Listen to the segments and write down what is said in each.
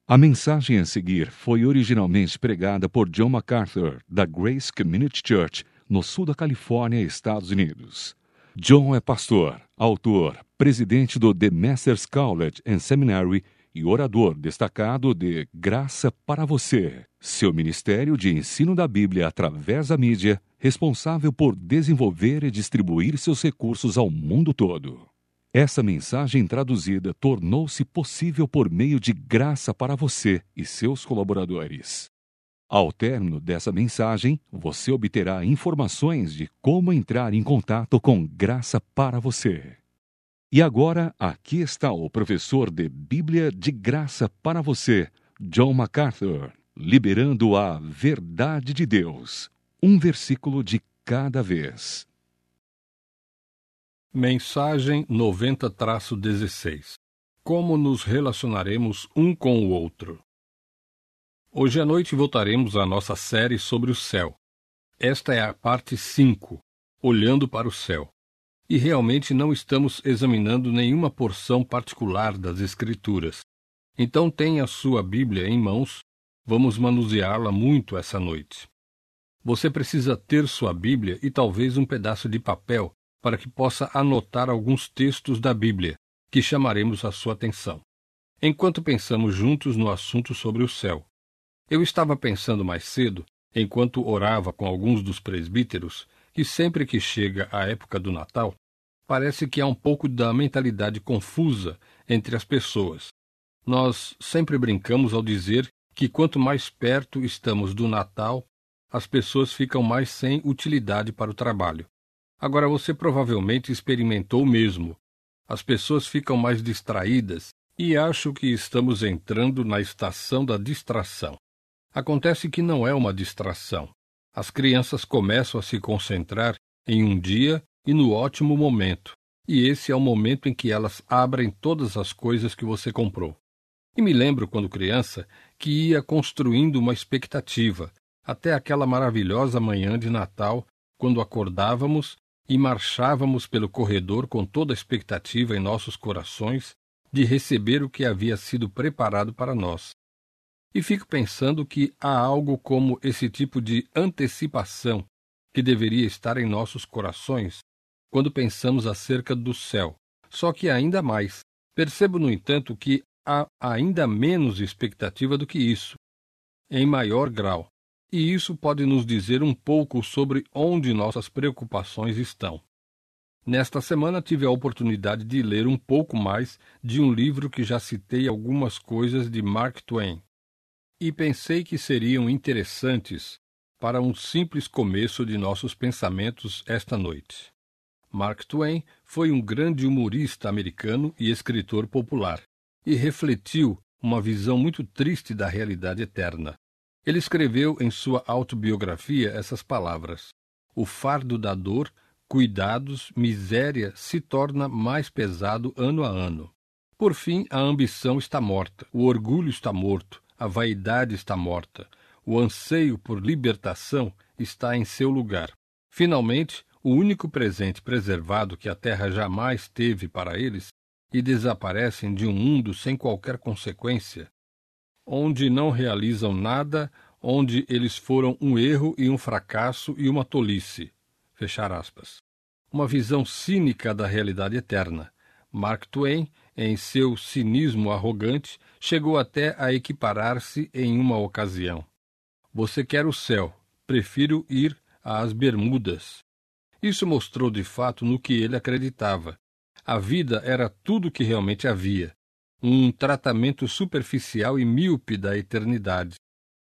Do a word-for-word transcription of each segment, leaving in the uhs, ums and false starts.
A mensagem a seguir foi originalmente pregada por John MacArthur, da Grace Community Church, no sul da Califórnia, Estados Unidos. John é pastor, autor, presidente do The Masters College and Seminary e orador destacado de Graça para Você, seu ministério de ensino da Bíblia através da mídia, responsável por desenvolver e distribuir seus recursos ao mundo todo. Essa mensagem traduzida tornou-se possível por meio de Graça para Você e seus colaboradores. Ao término dessa mensagem, você obterá informações de como entrar em contato com Graça para Você. E agora, aqui está o professor de Bíblia de Graça para Você, John MacArthur, liberando a verdade de Deus, um versículo de cada vez. Mensagem noventa traço dezesseis. Como nos relacionaremos um com o outro? Hoje à noite voltaremos à nossa série sobre o céu. Esta é a parte cinco, Olhando para o Céu. E realmente não estamos examinando nenhuma porção particular das Escrituras. Então tenha a sua Bíblia em mãos, vamos manuseá-la muito essa noite. Você precisa ter sua Bíblia e talvez um pedaço de papel para que possa anotar alguns textos da Bíblia, que chamaremos a sua atenção, enquanto pensamos juntos no assunto sobre o céu. Eu estava pensando mais cedo, enquanto orava com alguns dos presbíteros, que sempre que chega a época do Natal, parece que há um pouco da mentalidade confusa entre as pessoas. Nós sempre brincamos ao dizer que quanto mais perto estamos do Natal, as pessoas ficam mais sem utilidade para o trabalho. Agora você provavelmente experimentou o mesmo. As pessoas ficam mais distraídas e acho que estamos entrando na estação da distração. Acontece que não é uma distração. As crianças começam a se concentrar em um dia e no ótimo momento, e esse é o momento em que elas abrem todas as coisas que você comprou. E me lembro, quando criança, que ia construindo uma expectativa, até aquela maravilhosa manhã de Natal, quando acordávamos e marchávamos pelo corredor com toda a expectativa em nossos corações de receber o que havia sido preparado para nós. E fico pensando que há algo como esse tipo de antecipação que deveria estar em nossos corações quando pensamos acerca do céu. Só que ainda mais. Percebo, no entanto, que há ainda menos expectativa do que isso, em maior grau. E isso pode nos dizer um pouco sobre onde nossas preocupações estão. Nesta semana tive a oportunidade de ler um pouco mais de um livro que já citei algumas coisas de Mark Twain, e pensei que seriam interessantes para um simples começo de nossos pensamentos esta noite. Mark Twain foi um grande humorista americano e escritor popular, e refletiu uma visão muito triste da realidade eterna. Ele escreveu em sua autobiografia essas palavras: o fardo da dor, cuidados, miséria se torna mais pesado ano a ano. Por fim, a ambição está morta, o orgulho está morto, a vaidade está morta, o anseio por libertação está em seu lugar. Finalmente, o único presente preservado que a terra jamais teve para eles, e desaparecem de um mundo sem qualquer consequência, onde não realizam nada, onde eles foram um erro e um fracasso e uma tolice. Fechar aspas. Uma visão cínica da realidade eterna. Mark Twain, em seu cinismo arrogante, chegou até a equiparar-se em uma ocasião. Você quer o céu, prefiro ir às Bermudas. Isso mostrou de fato no que ele acreditava. A vida era tudo o que realmente havia. Um tratamento superficial e míope da eternidade.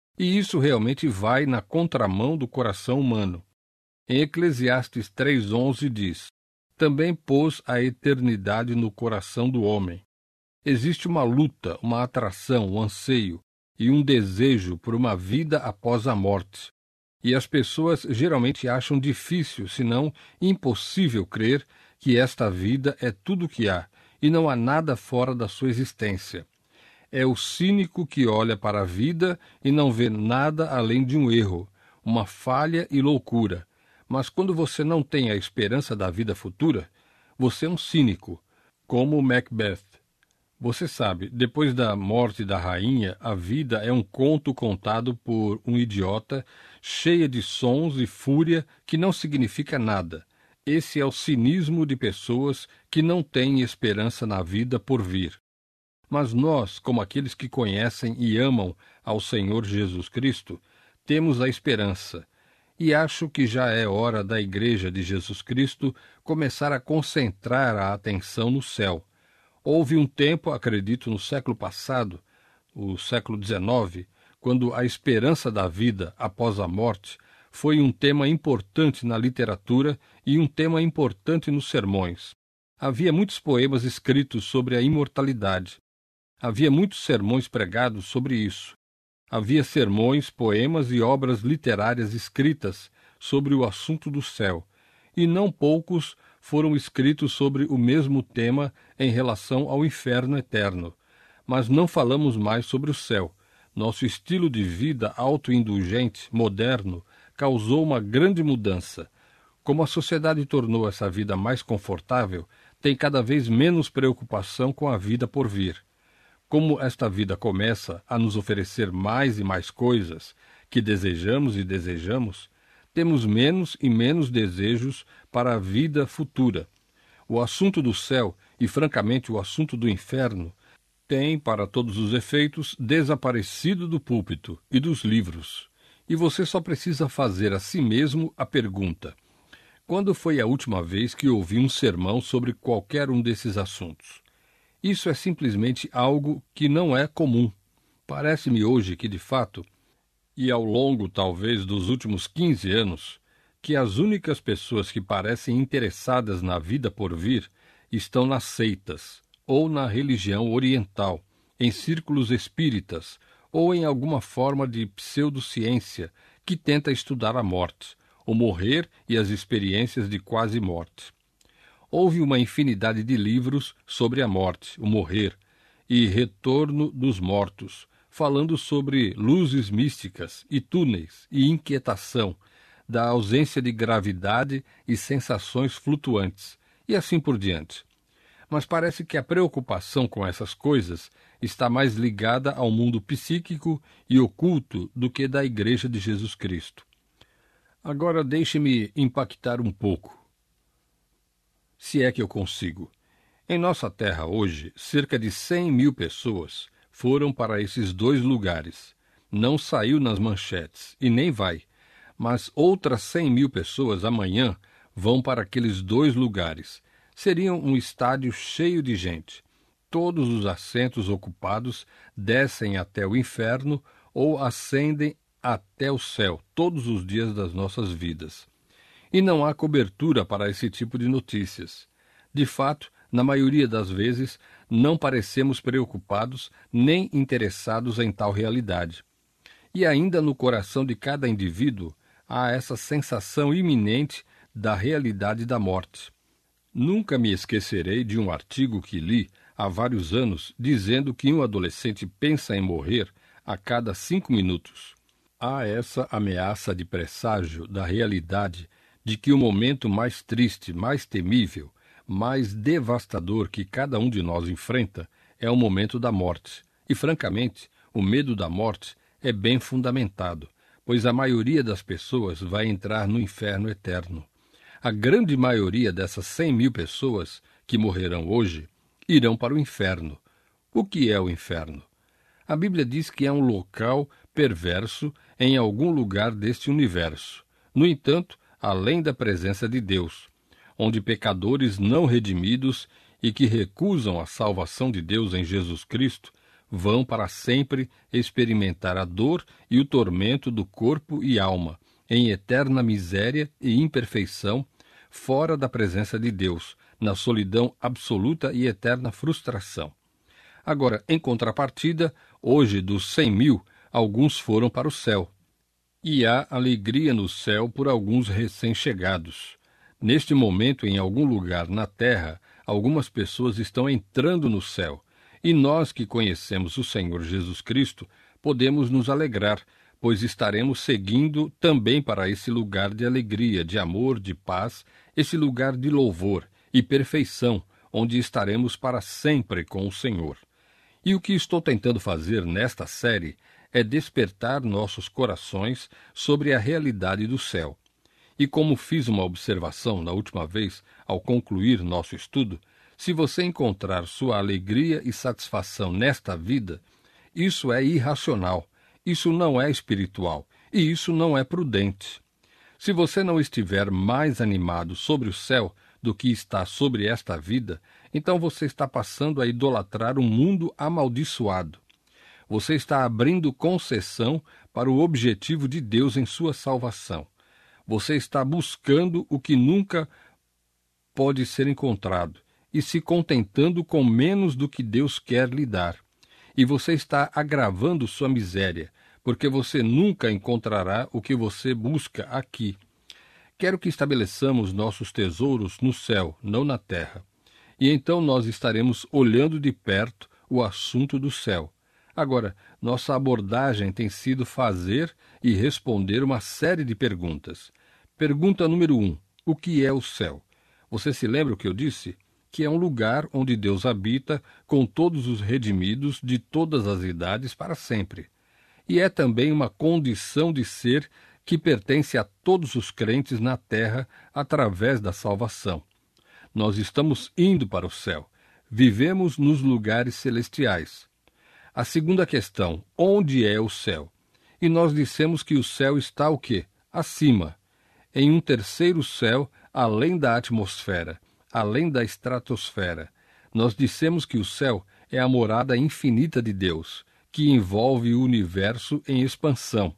E isso realmente vai na contramão do coração humano. Em Eclesiastes três onze diz: também pôs a eternidade no coração do homem. Existe uma luta, uma atração, um anseio e um desejo por uma vida após a morte. E as pessoas geralmente acham difícil, se não impossível, crer que esta vida é tudo o que há e não há nada fora da sua existência. É o cínico que olha para a vida e não vê nada além de um erro, uma falha e loucura. Mas quando você não tem a esperança da vida futura, você é um cínico, como Macbeth. Você sabe, depois da morte da rainha, a vida é um conto contado por um idiota, cheia de sons e fúria que não significa nada. Esse é o cinismo de pessoas que não têm esperança na vida por vir. Mas nós, como aqueles que conhecem e amam ao Senhor Jesus Cristo, temos a esperança. E acho que já é hora da Igreja de Jesus Cristo começar a concentrar a atenção no céu. Houve um tempo, acredito, no século passado, o século dezenove, quando a esperança da vida após a morte foi um tema importante na literatura e um tema importante nos sermões. Havia muitos poemas escritos sobre a imortalidade. Havia muitos sermões pregados sobre isso. Havia sermões, poemas e obras literárias escritas sobre o assunto do céu, e não poucos foram escritos sobre o mesmo tema em relação ao inferno eterno. Mas não falamos mais sobre o céu. Nosso estilo de vida autoindulgente, moderno, causou uma grande mudança. Como a sociedade tornou essa vida mais confortável, tem cada vez menos preocupação com a vida por vir. Como esta vida começa a nos oferecer mais e mais coisas que desejamos e desejamos, temos menos e menos desejos para a vida futura. O assunto do céu e, francamente, o assunto do inferno tem, para todos os efeitos, desaparecido do púlpito e dos livros. E você só precisa fazer a si mesmo a pergunta: quando foi a última vez que ouvi um sermão sobre qualquer um desses assuntos? Isso é simplesmente algo que não é comum. Parece-me hoje que, de fato, e ao longo, talvez, dos últimos quinze anos, que as únicas pessoas que parecem interessadas na vida por vir estão nas seitas, ou na religião oriental, em círculos espíritas, ou em alguma forma de pseudociência que tenta estudar a morte, o morrer e as experiências de quase morte. Houve uma infinidade de livros sobre a morte, o morrer e retorno dos mortos, falando sobre luzes místicas e túneis e inquietação, da ausência de gravidade e sensações flutuantes, e assim por diante. Mas parece que a preocupação com essas coisas está mais ligada ao mundo psíquico e oculto do que da Igreja de Jesus Cristo. Agora deixe-me impactar um pouco, se é que eu consigo. Em nossa terra hoje, cerca de cem mil pessoas foram para esses dois lugares. Não saiu nas manchetes, e nem vai, mas outras cem mil pessoas amanhã vão para aqueles dois lugares. Seriam um estádio cheio de gente. Todos os assentos ocupados descem até o inferno ou ascendem até o céu todos os dias das nossas vidas. E não há cobertura para esse tipo de notícias. De fato, na maioria das vezes, não parecemos preocupados nem interessados em tal realidade. E ainda no coração de cada indivíduo há essa sensação iminente da realidade da morte. Nunca me esquecerei de um artigo que li há vários anos dizendo que um adolescente pensa em morrer a cada cinco minutos. Há essa ameaça de presságio da realidade de que o momento mais triste, mais temível, mais devastador que cada um de nós enfrenta é o momento da morte. E, francamente, o medo da morte é bem fundamentado, pois a maioria das pessoas vai entrar no inferno eterno. A grande maioria dessas cem mil pessoas que morrerão hoje irão para o inferno. O que é o inferno? A Bíblia diz que é um local perverso em algum lugar deste universo. No entanto, além da presença de Deus, onde pecadores não redimidos e que recusam a salvação de Deus em Jesus Cristo vão para sempre experimentar a dor e o tormento do corpo e alma, em eterna miséria e imperfeição, fora da presença de Deus, na solidão absoluta e eterna frustração. Agora, em contrapartida, hoje dos cem mil, alguns foram para o céu. E há alegria no céu por alguns recém-chegados. Neste momento, em algum lugar na terra, algumas pessoas estão entrando no céu, e nós que conhecemos o Senhor Jesus Cristo podemos nos alegrar, pois estaremos seguindo também para esse lugar de alegria, de amor, de paz, esse lugar de louvor e perfeição, onde estaremos para sempre com o Senhor. E o que estou tentando fazer nesta série é despertar nossos corações sobre a realidade do céu. E como fiz uma observação na última vez, ao concluir nosso estudo, se você encontrar sua alegria e satisfação nesta vida, isso é irracional, isso não é espiritual e isso não é prudente. Se você não estiver mais animado sobre o céu do que está sobre esta vida, então você está passando a idolatrar um mundo amaldiçoado. Você está abrindo concessão para o objetivo de Deus em sua salvação. Você está buscando o que nunca pode ser encontrado e se contentando com menos do que Deus quer lhe dar. E você está agravando sua miséria, porque você nunca encontrará o que você busca aqui. Quero que estabeleçamos nossos tesouros no céu, não na terra. E então nós estaremos olhando de perto o assunto do céu. Agora, nossa abordagem tem sido fazer e responder uma série de perguntas. Pergunta número um. O que é o céu? Você se lembra o que eu disse? Que é um lugar onde Deus habita com todos os redimidos de todas as idades para sempre. E é também uma condição de ser que pertence a todos os crentes na terra através da salvação. Nós estamos indo para o céu. Vivemos nos lugares celestiais. A segunda questão, onde é o céu? E nós dissemos que o céu está o quê? Acima, em um terceiro céu, além da atmosfera, além da estratosfera. Nós dissemos que o céu é a morada infinita de Deus, que envolve o universo em expansão.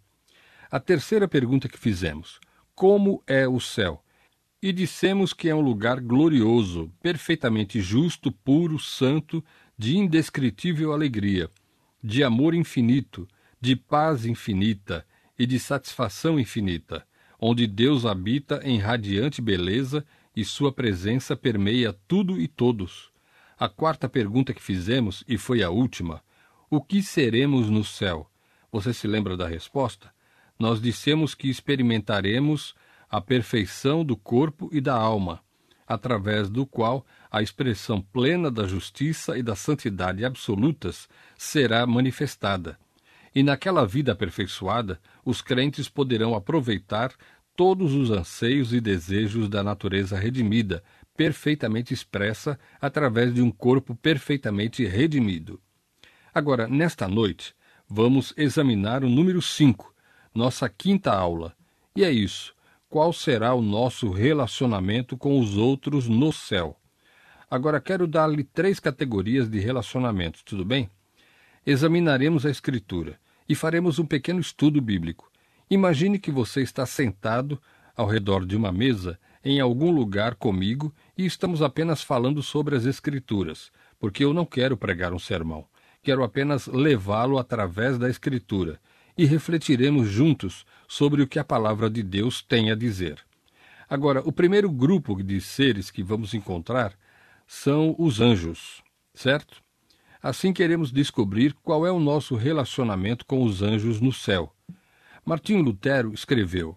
A terceira pergunta que fizemos, como é o céu? E dissemos que é um lugar glorioso, perfeitamente justo, puro, santo, de indescritível alegria, de amor infinito, de paz infinita e de satisfação infinita, onde Deus habita em radiante beleza e sua presença permeia tudo e todos. A quarta pergunta que fizemos, e foi a última, o que seremos no céu? Você se lembra da resposta? Nós dissemos que experimentaremos a perfeição do corpo e da alma, através do qual a expressão plena da justiça e da santidade absolutas será manifestada. E naquela vida aperfeiçoada, os crentes poderão aproveitar todos os anseios e desejos da natureza redimida, perfeitamente expressa através de um corpo perfeitamente redimido. Agora, nesta noite, vamos examinar o número cinco, nossa quinta aula. E é isso. Qual será o nosso relacionamento com os outros no céu? Agora quero dar-lhe três categorias de relacionamentos, tudo bem? Examinaremos a Escritura e faremos um pequeno estudo bíblico. Imagine que você está sentado ao redor de uma mesa em algum lugar comigo e estamos apenas falando sobre as Escrituras, porque eu não quero pregar um sermão. Quero apenas levá-lo através da Escritura e refletiremos juntos sobre o que a palavra de Deus tem a dizer. Agora, o primeiro grupo de seres que vamos encontrar são os anjos, certo? Assim queremos descobrir qual é o nosso relacionamento com os anjos no céu. Martinho Lutero escreveu: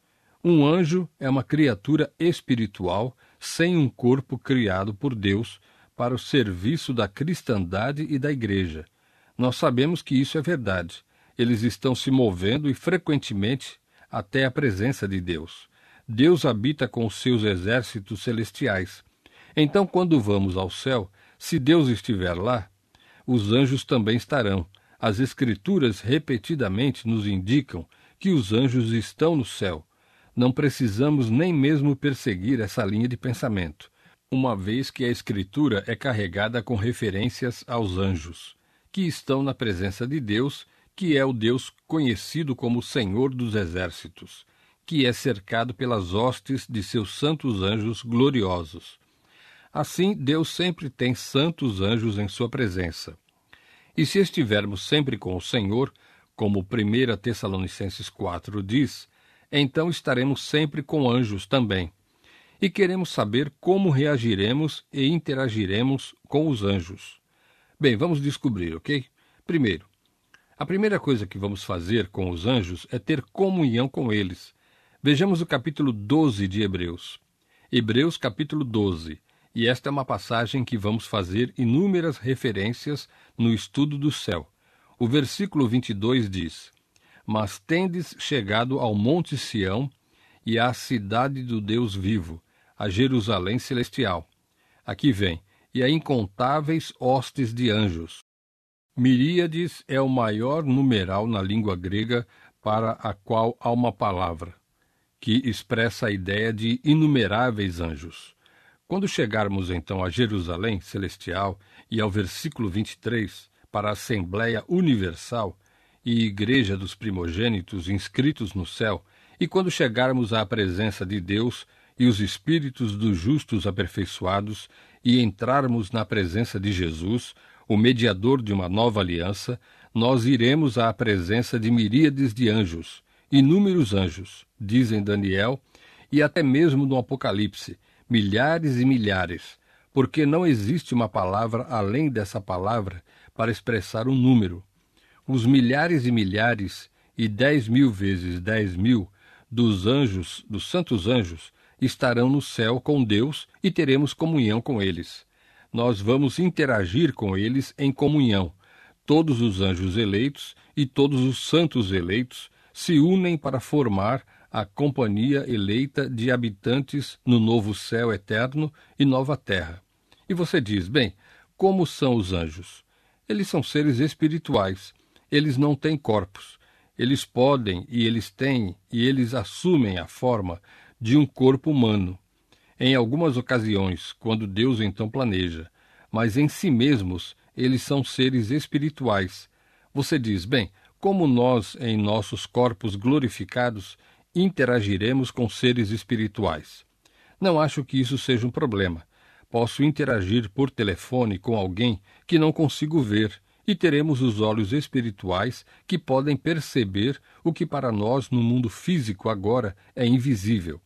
um anjo é uma criatura espiritual sem um corpo criado por Deus para o serviço da cristandade e da igreja. Nós sabemos que isso é verdade. Eles estão se movendo e frequentemente até a presença de Deus. Deus habita com os seus exércitos celestiais. Então, quando vamos ao céu, se Deus estiver lá, os anjos também estarão. As Escrituras repetidamente nos indicam que os anjos estão no céu. Não precisamos nem mesmo perseguir essa linha de pensamento, uma vez que a Escritura é carregada com referências aos anjos, que estão na presença de Deus, que é o Deus conhecido como Senhor dos Exércitos, que é cercado pelas hostes de seus santos anjos gloriosos. Assim, Deus sempre tem santos anjos em sua presença. E se estivermos sempre com o Senhor, como primeira Tessalonicenses quatro diz, então estaremos sempre com anjos também. E queremos saber como reagiremos e interagiremos com os anjos. Bem, vamos descobrir, ok? Primeiro, a primeira coisa que vamos fazer com os anjos é ter comunhão com eles. Vejamos o capítulo doze de Hebreus. Hebreus capítulo doze. E esta é uma passagem que vamos fazer inúmeras referências no estudo do céu. O versículo vinte e dois diz: Mas tendes chegado ao monte Sião e à cidade do Deus vivo, a Jerusalém celestial. Aqui vem, e a incontáveis hostes de anjos. Miríades é o maior numeral na língua grega para a qual há uma palavra, que expressa a ideia de inumeráveis anjos. Quando chegarmos então a Jerusalém celestial e ao versículo vinte e três, para a Assembleia Universal e Igreja dos Primogênitos inscritos no céu, e quando chegarmos à presença de Deus e os espíritos dos justos aperfeiçoados, e entrarmos na presença de Jesus, o mediador de uma nova aliança, nós iremos à presença de miríades de anjos, inúmeros anjos, dizem Daniel, e até mesmo no Apocalipse, milhares e milhares, porque não existe uma palavra além dessa palavra para expressar um número. Os milhares e milhares e dez mil vezes dez mil dos anjos, dos santos anjos, estarão no céu com Deus e teremos comunhão com eles. Nós vamos interagir com eles em comunhão. Todos os anjos eleitos e todos os santos eleitos se unem para formar a companhia eleita de habitantes no novo céu eterno e nova terra. E você diz, bem, como são os anjos? Eles são seres espirituais. Eles não têm corpos. Eles podem e eles têm e eles assumem a forma de um corpo humano, em algumas ocasiões, quando Deus então planeja, mas em si mesmos eles são seres espirituais. Você diz, bem, como nós, em nossos corpos glorificados, interagiremos com seres espirituais? Não acho que isso seja um problema. Posso interagir por telefone com alguém que não consigo ver, e teremos os olhos espirituais que podem perceber o que para nós no mundo físico agora é invisível.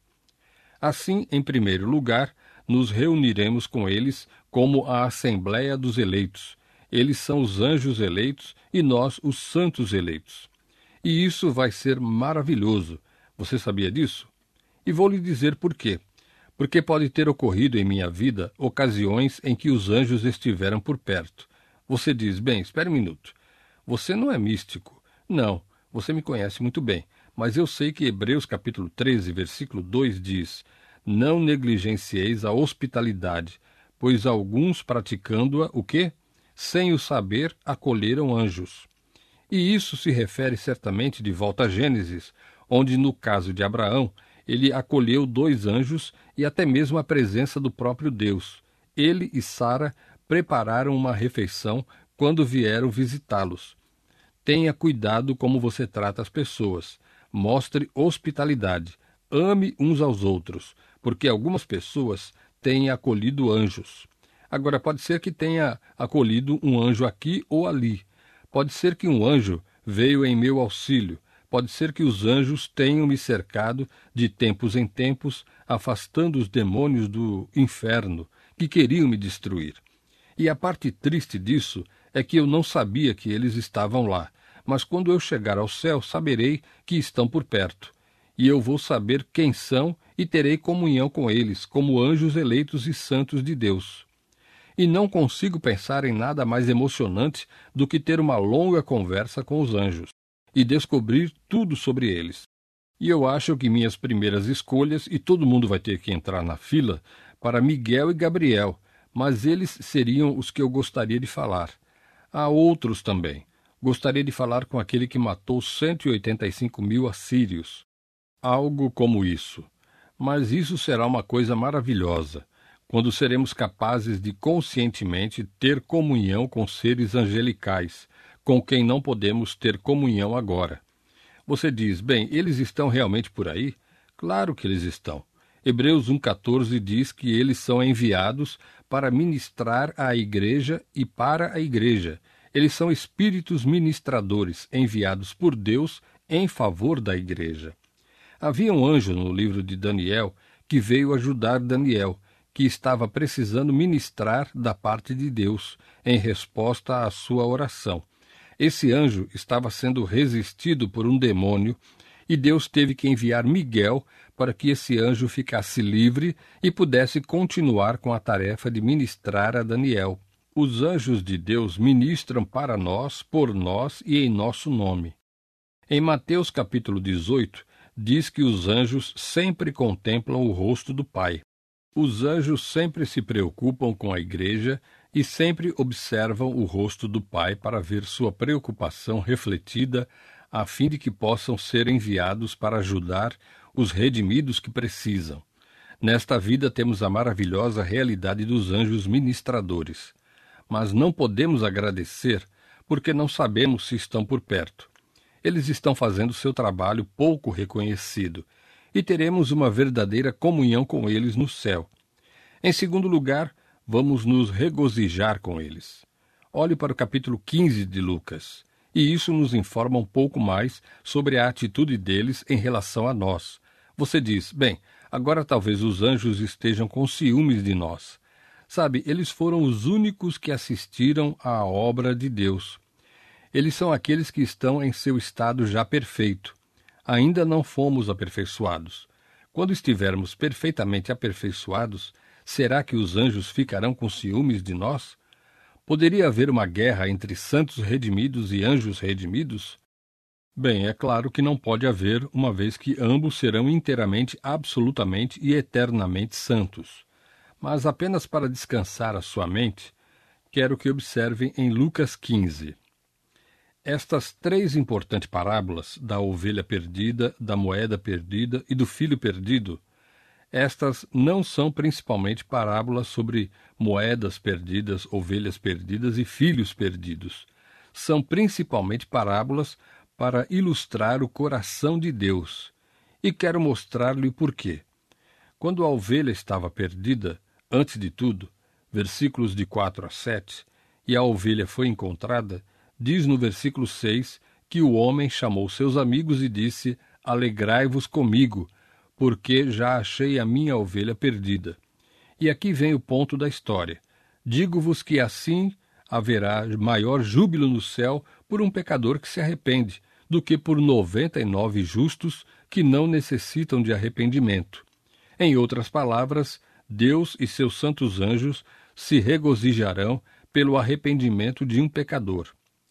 Assim, em primeiro lugar, nos reuniremos com eles como a Assembleia dos Eleitos. Eles são os anjos eleitos e nós os santos eleitos. E isso vai ser maravilhoso. Você sabia disso? E vou lhe dizer por quê. Porque pode ter ocorrido em minha vida ocasiões em que os anjos estiveram por perto. Você diz, bem, espere um minuto. Você não é místico. Não, você me conhece muito bem. Mas eu sei que Hebreus capítulo treze, versículo dois diz: Não negligencieis a hospitalidade, pois alguns praticando-a, o quê? Sem o saber, acolheram anjos. E isso se refere certamente de volta a Gênesis, onde no caso de Abraão, ele acolheu dois anjos e até mesmo a presença do próprio Deus. Ele e Sara prepararam uma refeição quando vieram visitá-los. Tenha cuidado como você trata as pessoas. Mostre hospitalidade. Ame uns aos outros, porque algumas pessoas têm acolhido anjos. Agora, pode ser que tenha acolhido um anjo aqui ou ali. Pode ser que um anjo veio em meu auxílio. Pode ser que os anjos tenham me cercado de tempos em tempos, afastando os demônios do inferno que queriam me destruir. E a parte triste disso é que eu não sabia que eles estavam lá, mas quando eu chegar ao céu saberei que estão por perto. E eu vou saber quem são e terei comunhão com eles, como anjos eleitos e santos de Deus. E não consigo pensar em nada mais emocionante do que ter uma longa conversa com os anjos e descobrir tudo sobre eles. E eu acho que minhas primeiras escolhas, e todo mundo vai ter que entrar na fila, para Miguel e Gabriel, mas eles seriam os que eu gostaria de falar. Há outros também. Gostaria de falar com aquele que matou cento e oitenta e cinco mil assírios. Algo como isso. Mas isso será uma coisa maravilhosa, quando seremos capazes de conscientemente ter comunhão com seres angelicais, com quem não podemos ter comunhão agora. Você diz, bem, eles estão realmente por aí? Claro que eles estão. Hebreus um, quatorze diz que eles são enviados para ministrar à igreja e para a igreja. Eles são espíritos ministradores enviados por Deus em favor da igreja. Havia um anjo no livro de Daniel que veio ajudar Daniel, que estava precisando ministrar da parte de Deus em resposta à sua oração. Esse anjo estava sendo resistido por um demônio e Deus teve que enviar Miguel para que esse anjo ficasse livre e pudesse continuar com a tarefa de ministrar a Daniel. Os anjos de Deus ministram para nós, por nós e em nosso nome. Em Mateus capítulo dezoito, diz que os anjos sempre contemplam o rosto do Pai. Os anjos sempre se preocupam com a igreja e sempre observam o rosto do Pai para ver sua preocupação refletida, a fim de que possam ser enviados para ajudar os redimidos que precisam. Nesta vida temos a maravilhosa realidade dos anjos ministradores. Mas não podemos agradecer porque não sabemos se estão por perto. Eles estão fazendo seu trabalho pouco reconhecido e teremos uma verdadeira comunhão com eles no céu. Em segundo lugar, vamos nos regozijar com eles. Olhe para o capítulo quinze de Lucas, e isso nos informa um pouco mais sobre a atitude deles em relação a nós. Você diz, bem, agora talvez os anjos estejam com ciúmes de nós. Sabe, eles foram os únicos que assistiram à obra de Deus. Eles são aqueles que estão em seu estado já perfeito. Ainda não fomos aperfeiçoados. Quando estivermos perfeitamente aperfeiçoados, será que os anjos ficarão com ciúmes de nós? Poderia haver uma guerra entre santos redimidos e anjos redimidos? Bem, é claro que não pode haver, uma vez que ambos serão inteiramente, absolutamente e eternamente santos. Mas apenas para descansar a sua mente, quero que observem em Lucas quinze. Estas três importantes parábolas, da ovelha perdida, da moeda perdida e do filho perdido, estas não são principalmente parábolas sobre moedas perdidas, ovelhas perdidas e filhos perdidos. São principalmente parábolas para ilustrar o coração de Deus. E quero mostrar-lhe o porquê. Quando a ovelha estava perdida, antes de tudo, versículos de quatro a sete, e a ovelha foi encontrada, diz no versículo seis que o homem chamou seus amigos e disse: alegrai-vos comigo, porque já achei a minha ovelha perdida. E aqui vem o ponto da história. Digo-vos que assim haverá maior júbilo no céu por um pecador que se arrepende, do que por noventa e nove justos que não necessitam de arrependimento. Em outras palavras, Deus e seus santos anjos se regozijarão pelo arrependimento de um pecador.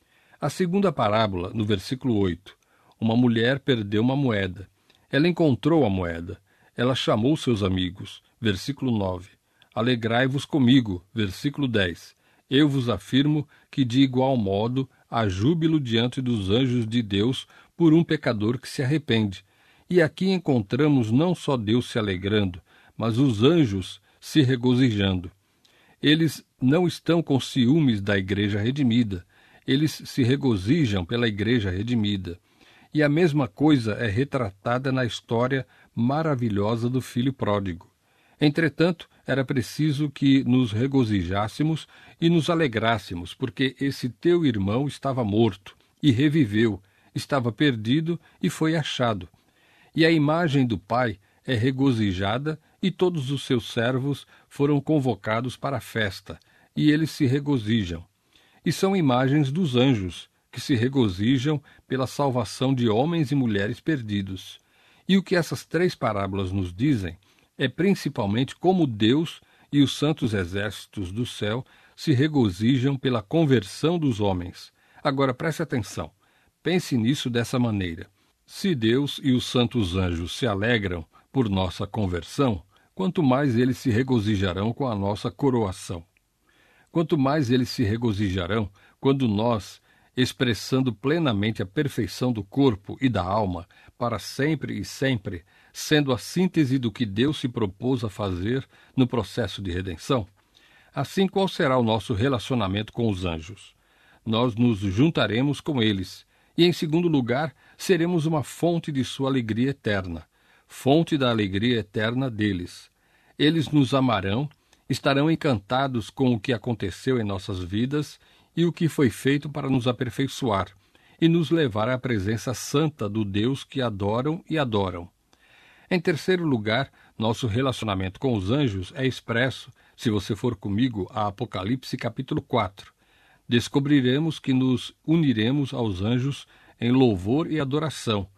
A segunda parábola, no versículo oito, uma mulher perdeu uma moeda. Ela encontrou a moeda. Ela chamou seus amigos. Versículo nove. Alegrai-vos comigo. Versículo dez. Eu vos afirmo que de igual modo há júbilo diante dos anjos de Deus por um pecador que se arrepende. E aqui encontramos não só Deus se alegrando, mas os anjos se regozijando. Eles não estão com ciúmes da igreja redimida. Eles se regozijam pela igreja redimida. E a mesma coisa é retratada na história maravilhosa do filho pródigo. Entretanto, era preciso que nos regozijássemos e nos alegrássemos, porque esse teu irmão estava morto e reviveu, estava perdido e foi achado. E a imagem do Pai é regozijada e todos os seus servos foram convocados para a festa, e eles se regozijam. E são imagens dos anjos, que se regozijam pela salvação de homens e mulheres perdidos. E o que essas três parábolas nos dizem é principalmente como Deus e os santos exércitos do céu se regozijam pela conversão dos homens. Agora preste atenção, pense nisso dessa maneira. Se Deus e os santos anjos se alegram por nossa conversão, quanto mais eles se regozijarão com a nossa coroação. Quanto mais eles se regozijarão quando nós, expressando plenamente a perfeição do corpo e da alma, para sempre e sempre, sendo a síntese do que Deus se propôs a fazer no processo de redenção, assim qual será o nosso relacionamento com os anjos? Nós nos juntaremos com eles, e em segundo lugar, seremos uma fonte de sua alegria eterna, fonte da alegria eterna deles. Eles nos amarão, estarão encantados com o que aconteceu em nossas vidas e o que foi feito para nos aperfeiçoar e nos levar à presença santa do Deus que adoram e adoram. Em terceiro lugar, nosso relacionamento com os anjos é expresso, se você for comigo, a Apocalipse capítulo quatro. Descobriremos que nos uniremos aos anjos em louvor e adoração.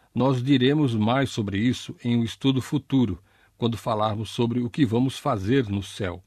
Nós diremos mais sobre isso em um estudo futuro, quando falarmos sobre o que vamos fazer no céu.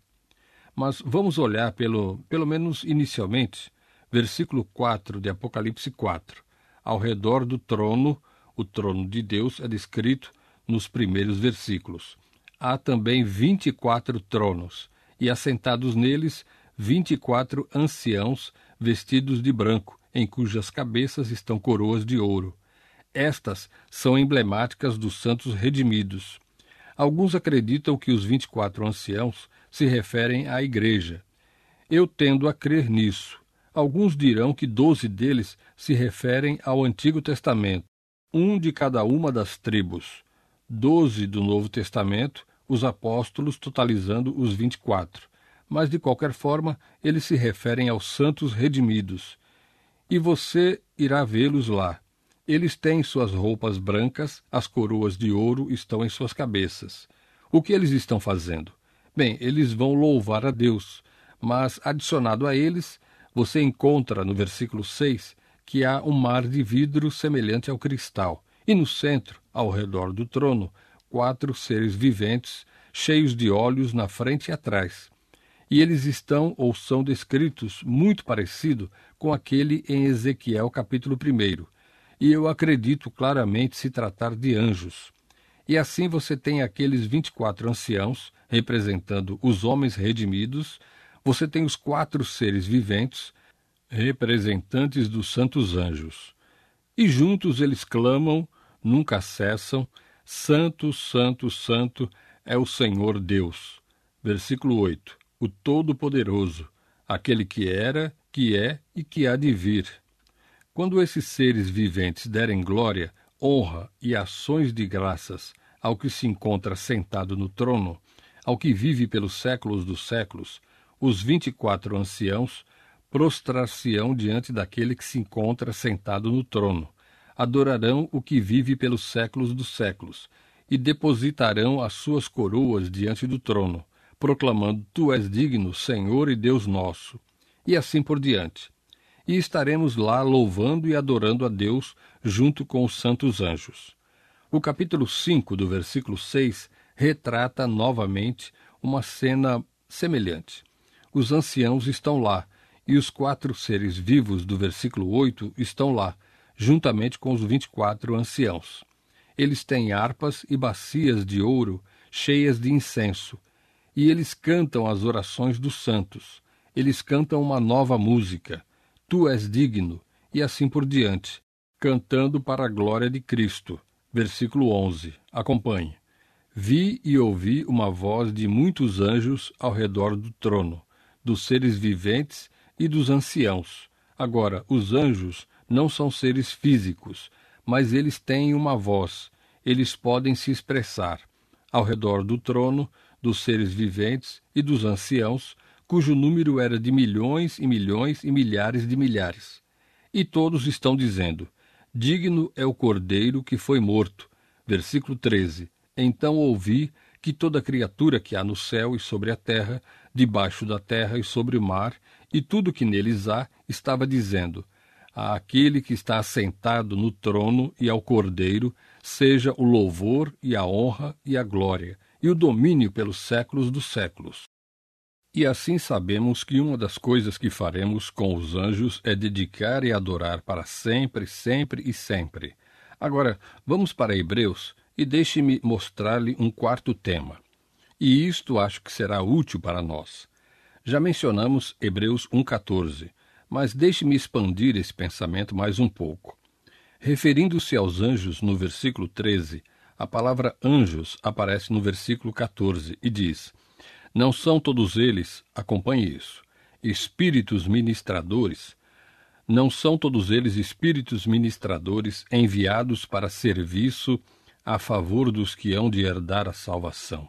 Mas vamos olhar, pelo, pelo menos inicialmente, versículo quatro de Apocalipse quatro. Ao redor do trono, o trono de Deus é descrito nos primeiros versículos. Há também vinte e quatro tronos, e assentados neles vinte e quatro anciãos vestidos de branco, em cujas cabeças estão coroas de ouro. Estas são emblemáticas dos santos redimidos. Alguns acreditam que os vinte e quatro anciãos se referem à igreja. Eu tendo a crer nisso. Alguns dirão que doze deles se referem ao Antigo Testamento, um de cada uma das tribos. Doze do Novo Testamento, os apóstolos totalizando os vinte e quatro. Mas, de qualquer forma, eles se referem aos santos redimidos. E você irá vê-los lá. Eles têm suas roupas brancas, as coroas de ouro estão em suas cabeças. O que eles estão fazendo? Bem, eles vão louvar a Deus, mas, adicionado a eles, você encontra no versículo seis que há um mar de vidro semelhante ao cristal, e no centro, ao redor do trono, quatro seres viventes, cheios de olhos na frente e atrás. E eles estão ou são descritos muito parecido com aquele em Ezequiel capítulo um. E eu acredito claramente se tratar de anjos. E assim você tem aqueles vinte e quatro anciãos, representando os homens redimidos, você tem os quatro seres viventes, representantes dos santos anjos. E juntos eles clamam, nunca cessam, Santo, Santo, Santo é o Senhor Deus. Versículo oito. O Todo-Poderoso, aquele que era, que é e que há de vir. Quando esses seres viventes derem glória, honra e ações de graças ao que se encontra sentado no trono, ao que vive pelos séculos dos séculos, os vinte e quatro anciãos prostrar-se-ão diante daquele que se encontra sentado no trono, adorarão o que vive pelos séculos dos séculos, e depositarão as suas coroas diante do trono, proclamando: Tu és digno, Senhor e Deus nosso, e assim por diante. E estaremos lá louvando e adorando a Deus junto com os santos anjos. O capítulo cinco, do versículo seis, retrata novamente uma cena semelhante. Os anciãos estão lá, e os quatro seres vivos do versículo oito estão lá, juntamente com os vinte e quatro anciãos. Eles têm harpas e bacias de ouro cheias de incenso, e eles cantam as orações dos santos. Eles cantam uma nova música, Tu és digno, e assim por diante, cantando para a glória de Cristo. Versículo onze. Acompanhe. Vi e ouvi uma voz de muitos anjos ao redor do trono, dos seres viventes e dos anciãos. Agora, os anjos não são seres físicos, mas eles têm uma voz, eles podem se expressar. Ao redor do trono, dos seres viventes e dos anciãos, cujo número era de milhões e milhões e milhares de milhares. E todos estão dizendo: Digno é o Cordeiro que foi morto. Versículo treze. Então ouvi que toda criatura que há no céu e sobre a terra, debaixo da terra e sobre o mar, e tudo que neles há, estava dizendo: Àquele que está assentado no trono e ao Cordeiro, seja o louvor e a honra e a glória, e o domínio pelos séculos dos séculos. E assim sabemos que uma das coisas que faremos com os anjos é dedicar e adorar para sempre, sempre e sempre. Agora, vamos para Hebreus e deixe-me mostrar-lhe um quarto tema. E isto acho que será útil para nós. Já mencionamos Hebreus um, catorze, mas deixe-me expandir esse pensamento mais um pouco. Referindo-se aos anjos no versículo treze, a palavra anjos aparece no versículo catorze e diz: Não são todos eles, acompanhe isso, espíritos ministradores, não são todos eles espíritos ministradores enviados para serviço a favor dos que hão de herdar a salvação.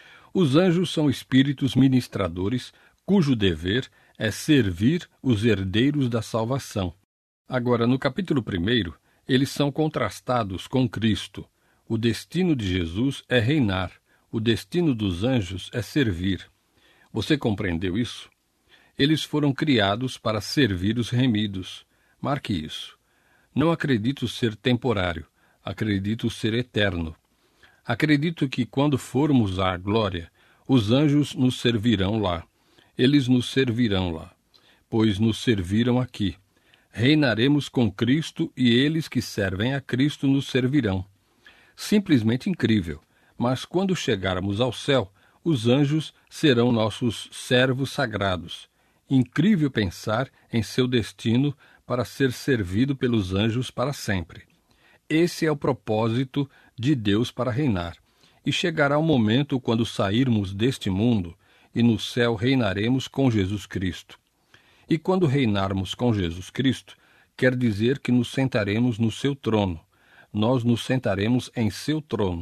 Os anjos são espíritos ministradores cujo dever é servir os herdeiros da salvação. Agora, no capítulo primeiro, eles são contrastados com Cristo. O destino de Jesus é reinar. O destino dos anjos é servir. Você compreendeu isso? Eles foram criados para servir os remidos. Marque isso. Não acredito ser temporário. acredito ser eterno. Acredito que quando formos à glória, os anjos nos servirão lá. Eles nos servirão lá, pois nos serviram aqui. Reinaremos com Cristo e eles que servem a Cristo nos servirão. Simplesmente incrível, mas quando chegarmos ao céu, os anjos serão nossos servos sagrados. Incrível pensar em seu destino para ser servido pelos anjos para sempre. Esse é o propósito de Deus para reinar. E chegará o momento quando sairmos deste mundo e no céu reinaremos com Jesus Cristo. E quando reinarmos com Jesus Cristo, quer dizer que nos sentaremos no seu trono. Nós nos sentaremos em seu trono.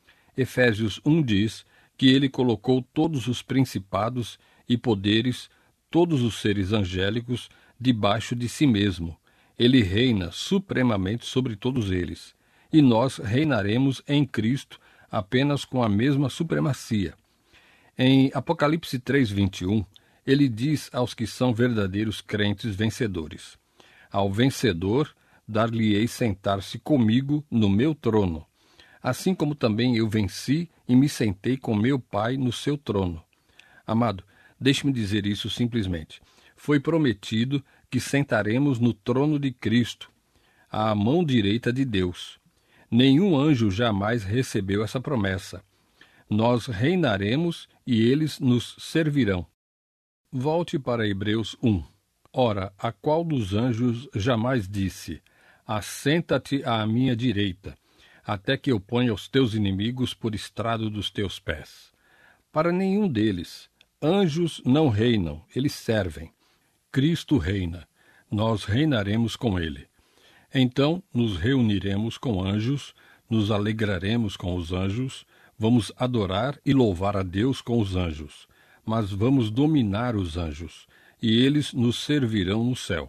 Efésios um diz que ele colocou todos os principados e poderes, todos os seres angélicos, debaixo de si mesmo. Ele reina supremamente sobre todos eles. E nós reinaremos em Cristo apenas com a mesma supremacia. Em Apocalipse três, vinte e um, ele diz aos que são verdadeiros crentes vencedores: ao vencedor dar-lhe-ei sentar-se comigo no meu trono, assim como também eu venci e me sentei com meu Pai no seu trono. Amado, deixe-me dizer isso simplesmente. Foi prometido que sentaremos no trono de Cristo, à mão direita de Deus. Nenhum anjo jamais recebeu essa promessa. Nós reinaremos e eles nos servirão. Volte para Hebreus um. Ora, a qual dos anjos jamais disse: assenta-te à minha direita, até que eu ponha os teus inimigos por estrado dos teus pés? Para nenhum deles. Anjos não reinam, eles servem. Cristo reina. Nós reinaremos com ele. Então nos reuniremos com anjos, nos alegraremos com os anjos, vamos adorar e louvar a Deus com os anjos, mas vamos dominar os anjos, e eles nos servirão no céu.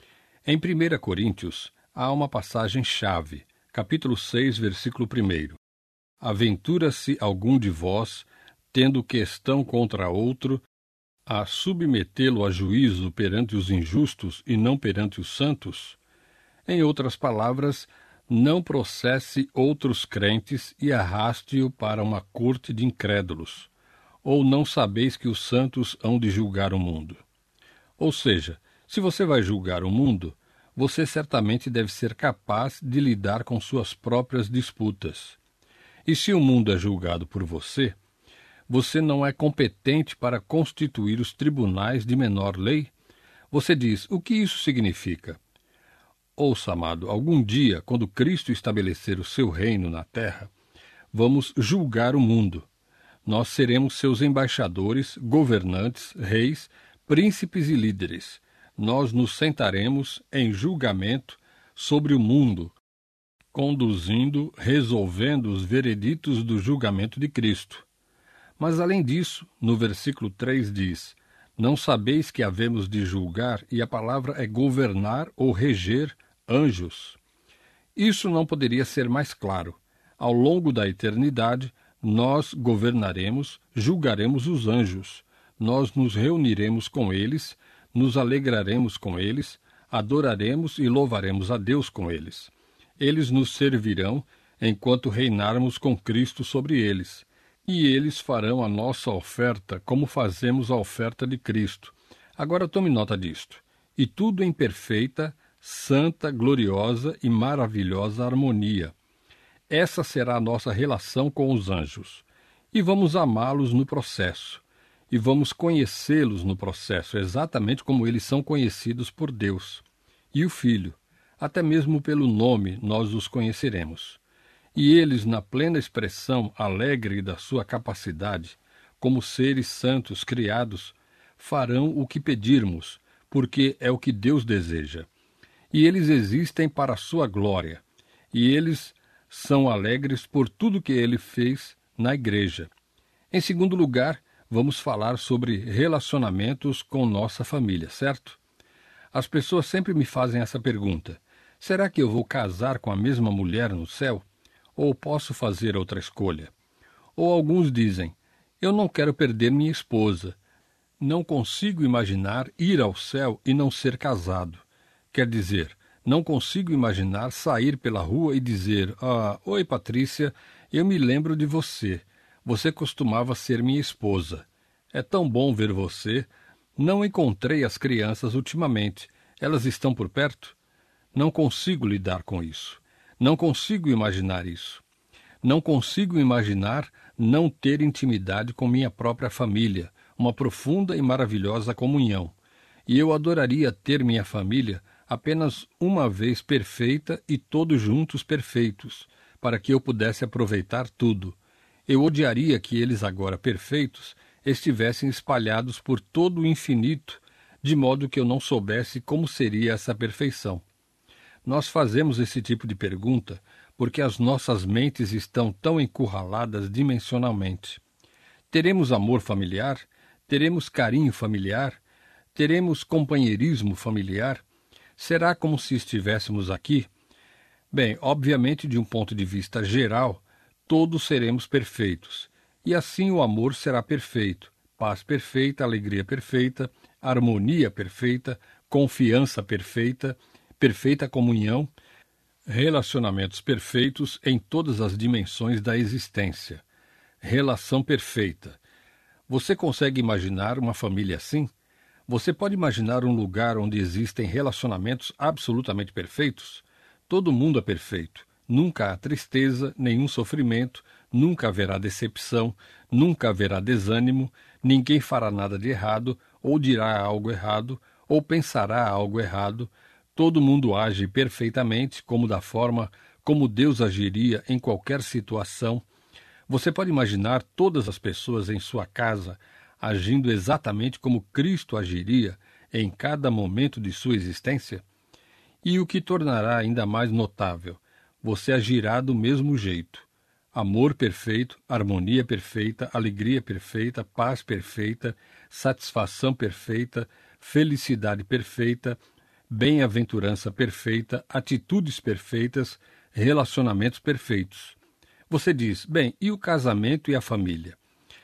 Em primeira Coríntios, há uma passagem-chave, capítulo seis, versículo um. Aventura-se algum de vós, tendo questão contra outro, a submetê-lo a juízo perante os injustos e não perante os santos? Em outras palavras, não processe outros crentes e arraste-o para uma corte de incrédulos. Ou não sabeis que os santos hão de julgar o mundo? Ou seja, se você vai julgar o mundo, você certamente deve ser capaz de lidar com suas próprias disputas. E se o mundo é julgado por você, você não é competente para constituir os tribunais de menor lei? Você diz, o que isso significa? Ouça, amado, algum dia, quando Cristo estabelecer o seu reino na terra, vamos julgar o mundo. Nós seremos seus embaixadores, governantes, reis, príncipes e líderes. Nós nos sentaremos em julgamento sobre o mundo, conduzindo, resolvendo os vereditos do julgamento de Cristo. Mas, além disso, no versículo três diz: não sabeis que havemos de julgar, e a palavra é governar ou reger anjos. Isso não poderia ser mais claro. Ao longo da eternidade, nós governaremos, julgaremos os anjos. Nós nos reuniremos com eles, nos alegraremos com eles, adoraremos e louvaremos a Deus com eles. Eles nos servirão enquanto reinarmos com Cristo sobre eles. E eles farão a nossa oferta como fazemos a oferta de Cristo. Agora tome nota disto. E tudo em perfeita, santa, gloriosa e maravilhosa harmonia. Essa será a nossa relação com os anjos. E vamos amá-los no processo. E vamos conhecê-los no processo, exatamente como eles são conhecidos por Deus. E o Filho, até mesmo pelo nome nós os conheceremos. E eles, na plena expressão alegre da sua capacidade, como seres santos criados, farão o que pedirmos, porque é o que Deus deseja. E eles existem para a sua glória, e eles são alegres por tudo que ele fez na igreja. Em segundo lugar, vamos falar sobre relacionamentos com nossa família, certo? As pessoas sempre me fazem essa pergunta: será que eu vou casar com a mesma mulher no céu? Ou posso fazer outra escolha? Ou alguns dizem, eu não quero perder minha esposa. Não consigo imaginar ir ao céu e não ser casado. Quer dizer, Não consigo imaginar sair pela rua e dizer: ah, oi, Patrícia, eu me lembro de você. Você costumava ser minha esposa. É tão bom ver você. Não encontrei as crianças ultimamente. Elas estão por perto? Não consigo lidar com isso. Não consigo imaginar isso. Não consigo imaginar não ter intimidade com minha própria família, uma profunda e maravilhosa comunhão. E eu adoraria ter minha família apenas uma vez perfeita e todos juntos perfeitos, para que eu pudesse aproveitar tudo. Eu odiaria que eles, agora perfeitos, estivessem espalhados por todo o infinito, de modo que eu não soubesse como seria essa perfeição. Nós fazemos esse tipo de pergunta porque as nossas mentes estão tão encurraladas dimensionalmente. Teremos amor familiar? Teremos carinho familiar? Teremos companheirismo familiar? Será como se estivéssemos aqui? Bem, obviamente, de um ponto de vista geral, todos seremos perfeitos. E assim o amor será perfeito, paz perfeita, alegria perfeita, harmonia perfeita, confiança perfeita, perfeita comunhão, relacionamentos perfeitos em todas as dimensões da existência. Relação perfeita. Você consegue imaginar uma família assim? Você pode imaginar um lugar onde existem relacionamentos absolutamente perfeitos? Todo mundo é perfeito. Nunca há tristeza, nenhum sofrimento, nunca haverá decepção, nunca haverá desânimo, ninguém fará nada de errado, ou dirá algo errado, ou pensará algo errado. Todo mundo age perfeitamente, como da forma como Deus agiria em qualquer situação. Você pode imaginar todas as pessoas em sua casa agindo exatamente como Cristo agiria em cada momento de sua existência? E o que tornará ainda mais notável, você agirá do mesmo jeito. Amor perfeito, harmonia perfeita, alegria perfeita, paz perfeita, satisfação perfeita, felicidade perfeita, bem-aventurança perfeita, atitudes perfeitas, relacionamentos perfeitos. Você diz, bem, e o casamento e a família?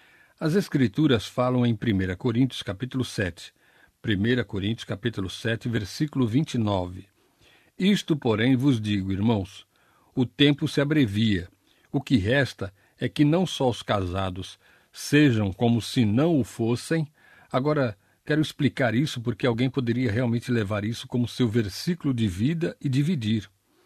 As Escrituras falam em primeira Coríntios capítulo sete. primeira Coríntios capítulo sete, versículo vinte e nove. Isto, porém, vos digo, irmãos, o tempo se abrevia. O que resta é que não só os casados sejam como se não o fossem. Agora, quero explicar isso porque alguém poderia realmente levar isso como seu versículo de vida e dividir.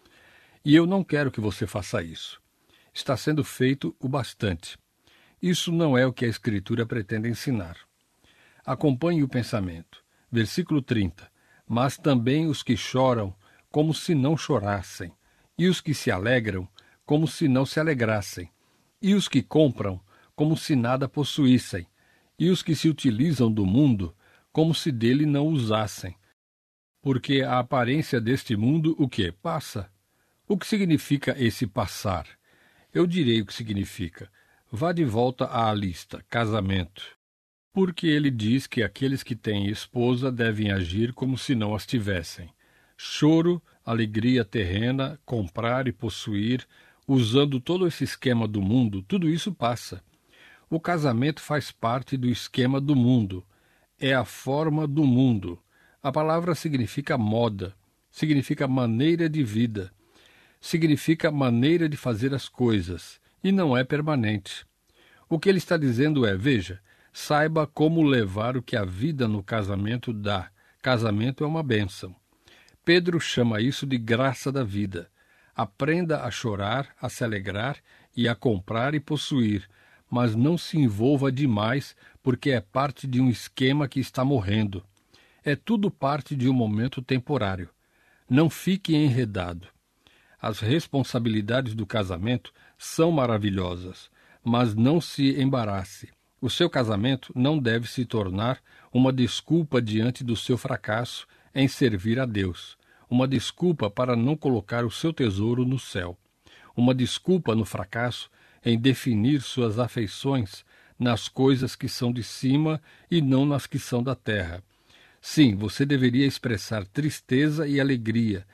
E eu não quero que você faça isso. Está sendo feito o bastante. Isso não é o que a Escritura pretende ensinar. Acompanhe o pensamento. Versículo trinta. Mas também os que choram como se não chorassem, e os que se alegram como se não se alegrassem, e os que compram como se nada possuíssem, e os que se utilizam do mundo como se dele não usassem. Porque a aparência deste mundo, o que? Passa. O que significa esse passar? Eu direi o que significa. Vá de volta à lista, casamento. Porque ele diz que aqueles que têm esposa devem agir como se não as tivessem. Choro, alegria terrena, comprar e possuir, usando todo esse esquema do mundo, tudo isso passa. O casamento faz parte do esquema do mundo. É a forma do mundo. A palavra significa moda, significa maneira de vida, significa maneira de fazer as coisas, e não é permanente. O que ele está dizendo é, veja, saiba como levar o que a vida no casamento dá. Casamento é uma bênção. Pedro chama isso de graça da vida. Aprenda a chorar, a se alegrar e a comprar e possuir, mas não se envolva demais, porque é parte de um esquema que está morrendo. É tudo parte de um momento temporário. Não fique enredado. As responsabilidades do casamento são maravilhosas, mas não se embarace. O seu casamento não deve se tornar uma desculpa diante do seu fracasso em servir a Deus, uma desculpa para não colocar o seu tesouro no céu, uma desculpa no fracasso em definir suas afeições nas coisas que são de cima e não nas que são da terra. Sim, você deveria expressar tristeza e alegria,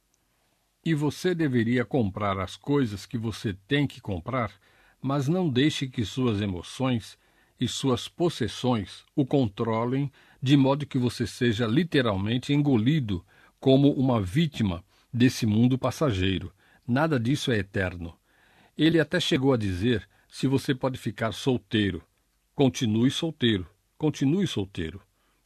e você deveria comprar as coisas que você tem que comprar, mas não deixe que suas emoções e suas possessões o controlem de modo que você seja literalmente engolido como uma vítima desse mundo passageiro. Nada disso é eterno. Ele até chegou a dizer se você pode ficar solteiro. Continue solteiro. Continue solteiro.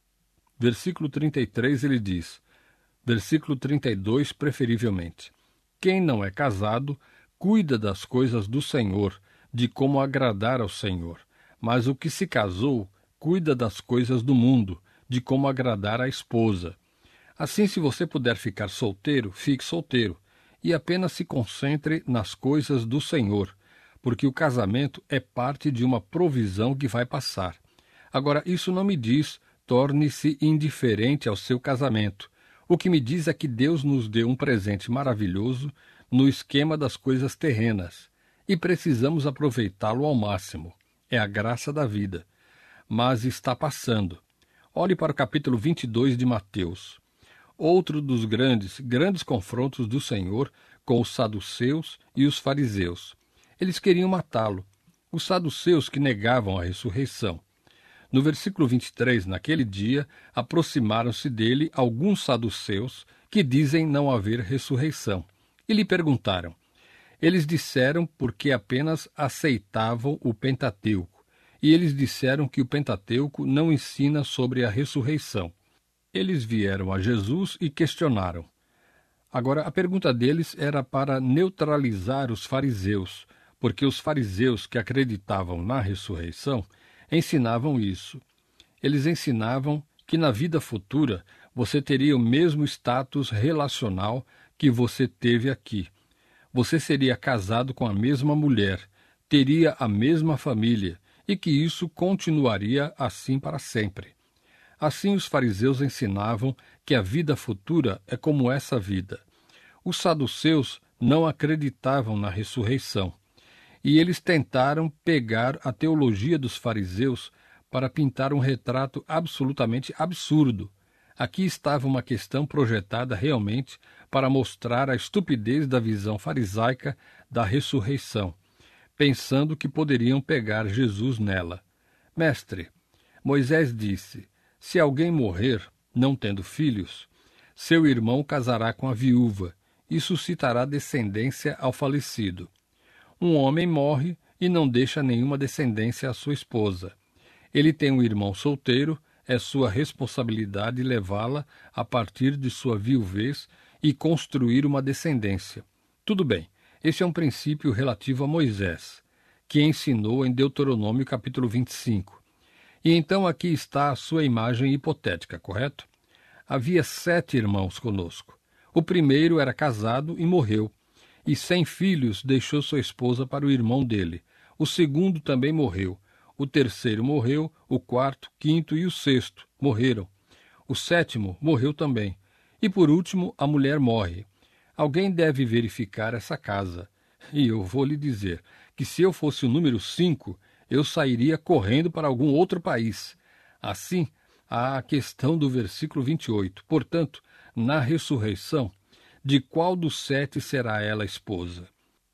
Versículo trinta e três ele diz, versículo trinta e dois preferivelmente, quem não é casado, cuida das coisas do Senhor, de como agradar ao Senhor. Mas o que se casou, cuida das coisas do mundo, de como agradar à esposa. Assim, se você puder ficar solteiro, fique solteiro, e apenas se concentre nas coisas do Senhor, porque o casamento é parte de uma provisão que vai passar. Agora, isso não me diz, torne-se indiferente ao seu casamento. O que me diz é que Deus nos deu um presente maravilhoso no esquema das coisas terrenas, e precisamos aproveitá-lo ao máximo. É a graça da vida. Mas está passando. Olhe para o capítulo vinte e dois de Mateus. Outro dos grandes, grandes confrontos do Senhor com os saduceus e os fariseus. Eles queriam matá-lo. Os saduceus que negavam a ressurreição. No versículo vinte e três, naquele dia, aproximaram-se dele alguns saduceus que dizem não haver ressurreição. E lhe perguntaram. Eles disseram porque apenas aceitavam o Pentateuco. E eles disseram que o Pentateuco não ensina sobre a ressurreição. Eles vieram a Jesus e questionaram. Agora, a pergunta deles era para neutralizar os fariseus, porque os fariseus que acreditavam na ressurreição ensinavam isso. Eles ensinavam que na vida futura você teria o mesmo status relacional que você teve aqui. Você seria casado com a mesma mulher, teria a mesma família e que isso continuaria assim para sempre. Assim os fariseus ensinavam que a vida futura é como essa vida. Os saduceus não acreditavam na ressurreição. E eles tentaram pegar a teologia dos fariseus para pintar um retrato absolutamente absurdo. Aqui estava uma questão projetada realmente para mostrar a estupidez da visão farisaica da ressurreição, pensando que poderiam pegar Jesus nela. Mestre, Moisés disse, se alguém morrer, não tendo filhos, seu irmão casará com a viúva e suscitará descendência ao falecido. Um homem morre e não deixa nenhuma descendência à sua esposa. Ele tem um irmão solteiro, é sua responsabilidade levá-la a partir de sua viuvez e construir uma descendência. Tudo bem, esse é um princípio relativo a Moisés, que ensinou em Deuteronômio capítulo vinte e cinco. E então aqui está a sua imagem hipotética, correto? Havia sete irmãos conosco. O primeiro era casado e morreu. E sem filhos deixou sua esposa para o irmão dele. O segundo também morreu. O terceiro morreu, o quarto, quinto e o sexto morreram. O sétimo morreu também. E por último, a mulher morre. Alguém deve verificar essa casa. E eu vou lhe dizer que se eu fosse o número cinco, eu sairia correndo para algum outro país. Assim, há a questão do versículo vinte e oito. Portanto, na ressurreição, de qual dos sete será ela esposa?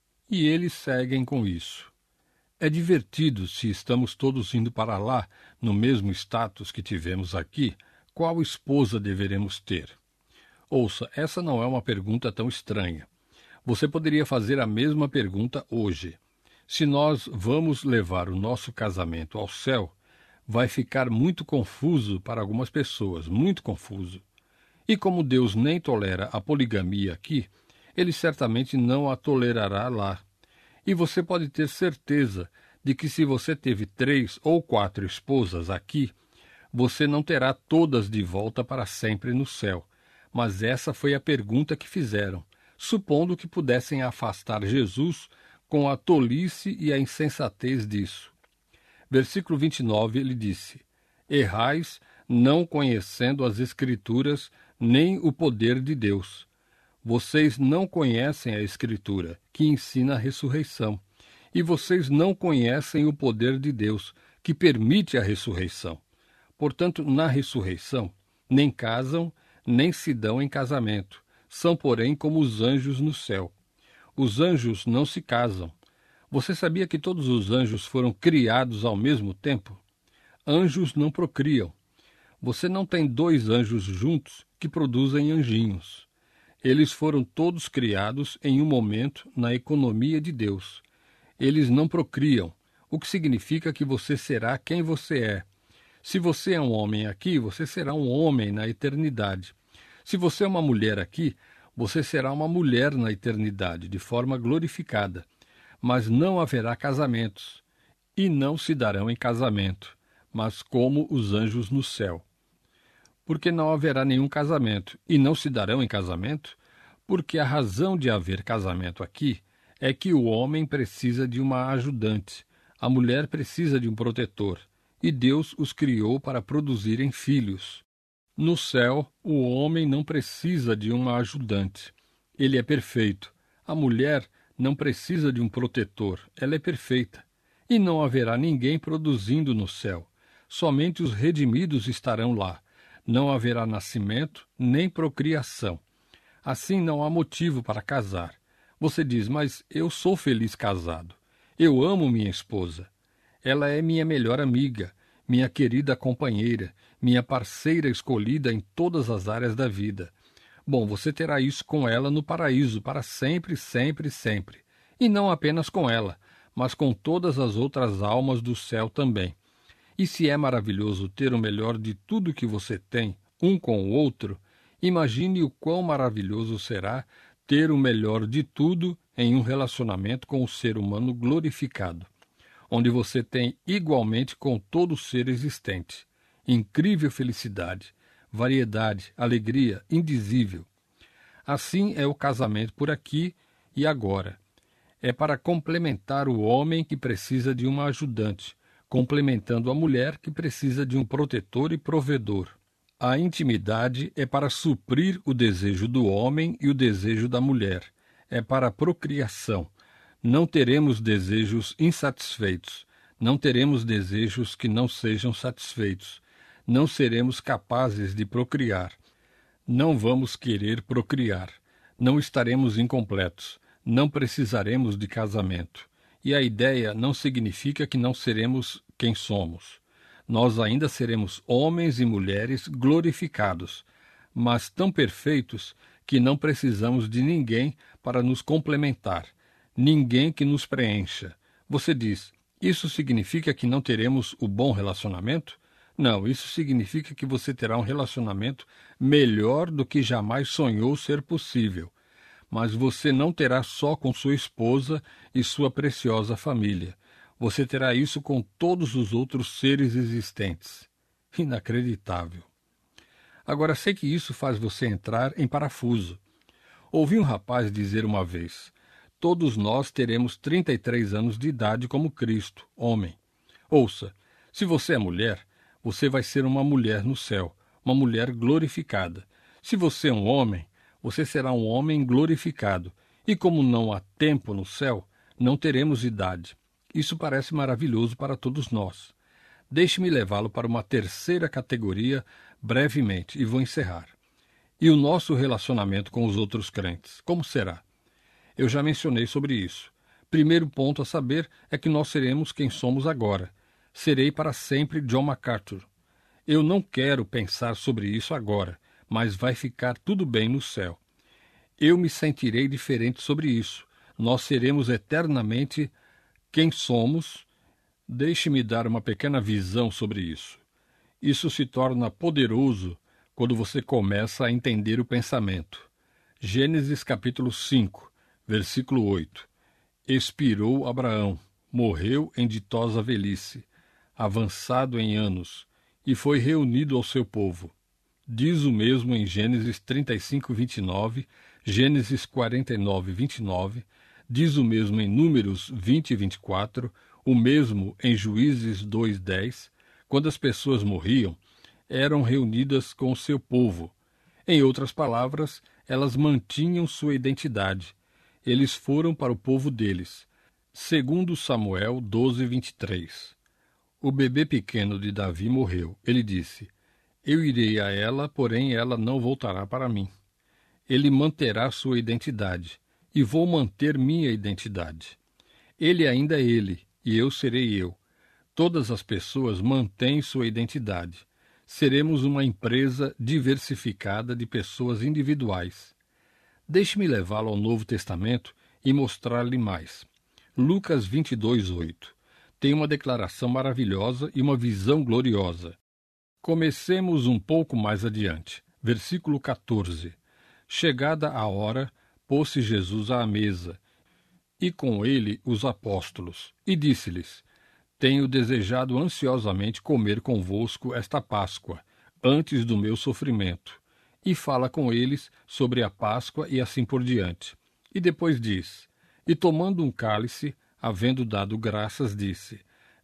E eles seguem com isso. É divertido se estamos todos indo para lá, no mesmo status que tivemos aqui, qual esposa deveremos ter? Ouça, essa não é uma pergunta tão estranha. Você poderia fazer a mesma pergunta hoje. Se nós vamos levar o nosso casamento ao céu, vai ficar muito confuso para algumas pessoas, muito confuso. E como Deus nem tolera a poligamia aqui, ele certamente não a tolerará lá. E você pode ter certeza de que se você teve três ou quatro esposas aqui, você não terá todas de volta para sempre no céu. Mas essa foi a pergunta que fizeram, supondo que pudessem afastar Jesus com a tolice e a insensatez disso. Versículo vinte e nove, ele disse, errais, não conhecendo as Escrituras, nem o poder de Deus. Vocês não conhecem a Escritura, que ensina a ressurreição, e vocês não conhecem o poder de Deus, que permite a ressurreição. Portanto, na ressurreição, nem casam, nem se dão em casamento. São, porém, como os anjos no céu. Os anjos não se casam. Você sabia que todos os anjos foram criados ao mesmo tempo? Anjos não procriam. Você não tem dois anjos juntos que produzem anjinhos. Eles foram todos criados em um momento na economia de Deus. Eles não procriam, o que significa que você será quem você é. Se você é um homem aqui, você será um homem na eternidade. Se você é uma mulher aqui, você será uma mulher na eternidade, de forma glorificada. Mas não haverá casamentos, e não se darão em casamento, mas como os anjos no céu. Porque não haverá nenhum casamento, e não se darão em casamento? Porque a razão de haver casamento aqui é que o homem precisa de uma ajudante, a mulher precisa de um protetor, e Deus os criou para produzirem filhos. No céu, o homem não precisa de uma ajudante. Ele é perfeito. A mulher não precisa de um protetor. Ela é perfeita. E não haverá ninguém produzindo no céu. Somente os redimidos estarão lá. Não haverá nascimento nem procriação. Assim não há motivo para casar. Você diz, mas eu sou feliz casado. Eu amo minha esposa. Ela é minha melhor amiga, minha querida companheira, minha parceira escolhida em todas as áreas da vida. Bom, você terá isso com ela no paraíso, para sempre, sempre, sempre. E não apenas com ela, mas com todas as outras almas do céu também. E se é maravilhoso ter o melhor de tudo que você tem, um com o outro, imagine o quão maravilhoso será ter o melhor de tudo em um relacionamento com o ser humano glorificado, onde você tem igualmente com todo ser existente. Incrível felicidade, variedade, alegria indizível. Assim é o casamento por aqui e agora. É para complementar o homem que precisa de uma ajudante, complementando a mulher que precisa de um protetor e provedor. A intimidade é para suprir o desejo do homem e o desejo da mulher. É para a procriação. Não teremos desejos insatisfeitos. Não teremos desejos que não sejam satisfeitos. Não seremos capazes de procriar. Não vamos querer procriar. Não estaremos incompletos. Não precisaremos de casamento. E a ideia não significa que não seremos quem somos. Nós ainda seremos homens e mulheres glorificados, mas tão perfeitos que não precisamos de ninguém para nos complementar, ninguém que nos preencha. Você diz, isso significa que não teremos o bom relacionamento? Não, isso significa que você terá um relacionamento melhor do que jamais sonhou ser possível. Mas você não terá só com sua esposa e sua preciosa família. Você terá isso com todos os outros seres existentes. Inacreditável. Agora, sei que isso faz você entrar em parafuso. Ouvi um rapaz dizer uma vez, todos nós teremos trinta e três anos de idade como Cristo, homem. Ouça, se você é mulher, você vai ser uma mulher no céu, uma mulher glorificada. Se você é um homem, você será um homem glorificado. E como não há tempo no céu, não teremos idade. Isso parece maravilhoso para todos nós. Deixe-me levá-lo para uma terceira categoria brevemente e vou encerrar. E o nosso relacionamento com os outros crentes, como será? Eu já mencionei sobre isso. Primeiro ponto a saber é que nós seremos quem somos agora. Serei para sempre John MacArthur. Eu não quero pensar sobre isso agora, mas vai ficar tudo bem no céu. Eu me sentirei diferente sobre isso. Nós seremos eternamente quem somos. Deixe-me dar uma pequena visão sobre isso. Isso se torna poderoso quando você começa a entender o pensamento. Gênesis capítulo cinco, versículo oito. Expirou Abraão, morreu em ditosa velhice, avançado em anos, e foi reunido ao seu povo. Diz o mesmo em Gênesis trinta e cinco, vinte e nove, Gênesis quarenta e nove, vinte e nove, diz o mesmo em Números vinte e vinte e quatro, o mesmo em Juízes dois, dez, quando as pessoas morriam, eram reunidas com o seu povo. Em outras palavras, elas mantinham sua identidade. Eles foram para o povo deles. Segundo Samuel doze, vinte e três. O bebê pequeno de Davi morreu. Ele disse, eu irei a ela, porém ela não voltará para mim. Ele manterá sua identidade, e vou manter minha identidade. Ele ainda é ele, e eu serei eu. Todas as pessoas mantêm sua identidade. Seremos uma empresa diversificada de pessoas individuais. Deixe-me levá-lo ao Novo Testamento e mostrar-lhe mais. Lucas vinte e dois, oito. Tem uma declaração maravilhosa e uma visão gloriosa. Comecemos um pouco mais adiante. Versículo quatorze. Chegada a hora, pôs-se Jesus à mesa, e com ele os apóstolos, e disse-lhes: Tenho desejado ansiosamente comer convosco esta Páscoa, antes do meu sofrimento. E fala com eles sobre a Páscoa e assim por diante. E depois diz: E tomando um cálice, havendo dado graças, disse: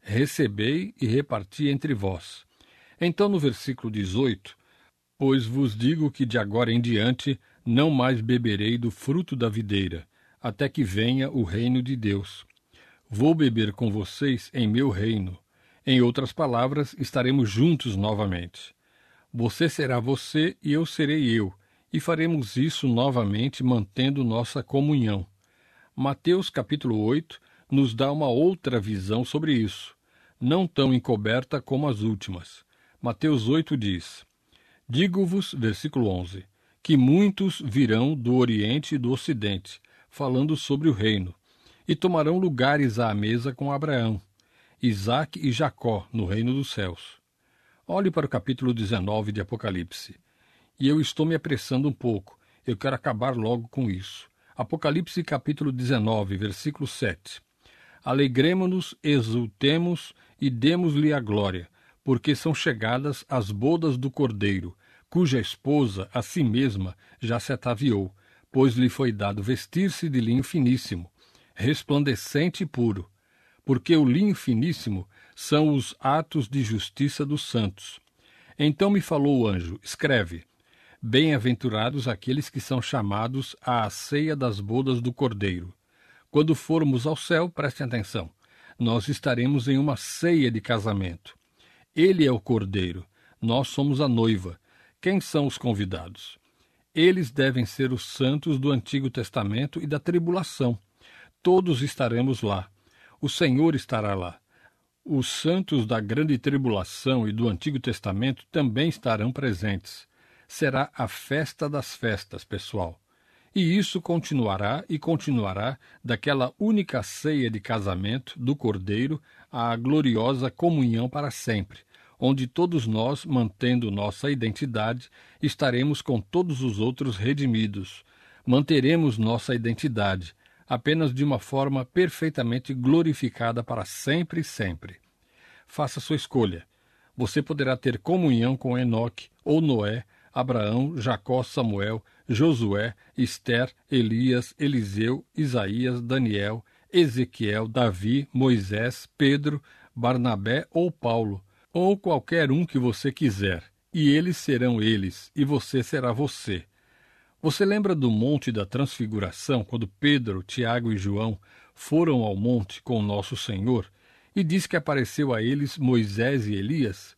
Recebei e reparti entre vós. Então, no versículo dezoito, pois vos digo que de agora em diante não mais beberei do fruto da videira, até que venha o reino de Deus. Vou beber com vocês em meu reino. Em outras palavras, estaremos juntos novamente. Você será você e eu serei eu, e faremos isso novamente mantendo nossa comunhão. Mateus capítulo oito nos dá uma outra visão sobre isso, não tão encoberta como as últimas. Mateus oito diz: Digo-vos, versículo onze, que muitos virão do Oriente e do Ocidente, falando sobre o reino, e tomarão lugares à mesa com Abraão, Isaque e Jacó no reino dos céus. Olhe para o capítulo dezenove de Apocalipse. E eu estou me apressando um pouco, eu quero acabar logo com isso. Apocalipse capítulo dezenove, versículo sete. Alegremo-nos, exultemos e demos-lhe a glória, porque são chegadas as bodas do Cordeiro, cuja esposa, a si mesma, já se ataviou, pois lhe foi dado vestir-se de linho finíssimo, resplandecente e puro, porque o linho finíssimo são os atos de justiça dos santos. Então me falou o anjo: escreve: Bem-aventurados aqueles que são chamados à ceia das bodas do Cordeiro. Quando formos ao céu, prestem atenção, nós estaremos em uma ceia de casamento. Ele é o Cordeiro, nós somos a noiva. Quem são os convidados? Eles devem ser os santos do Antigo Testamento e da tribulação. Todos estaremos lá. O Senhor estará lá. Os santos da grande tribulação e do Antigo Testamento também estarão presentes. Será a festa das festas, pessoal. E isso continuará e continuará daquela única ceia de casamento do Cordeiro à gloriosa comunhão para sempre, onde todos nós, mantendo nossa identidade, estaremos com todos os outros redimidos. Manteremos nossa identidade, apenas de uma forma perfeitamente glorificada para sempre e sempre. Faça sua escolha. Você poderá ter comunhão com Enoque ou Noé, Abraão, Jacó, Samuel, Josué, Ester, Elias, Eliseu, Isaías, Daniel, Ezequiel, Davi, Moisés, Pedro, Barnabé ou Paulo, ou qualquer um que você quiser, e eles serão eles, e você será você. Você lembra do Monte da Transfiguração, quando Pedro, Tiago e João foram ao monte com o nosso Senhor, e diz que apareceu a eles Moisés e Elias?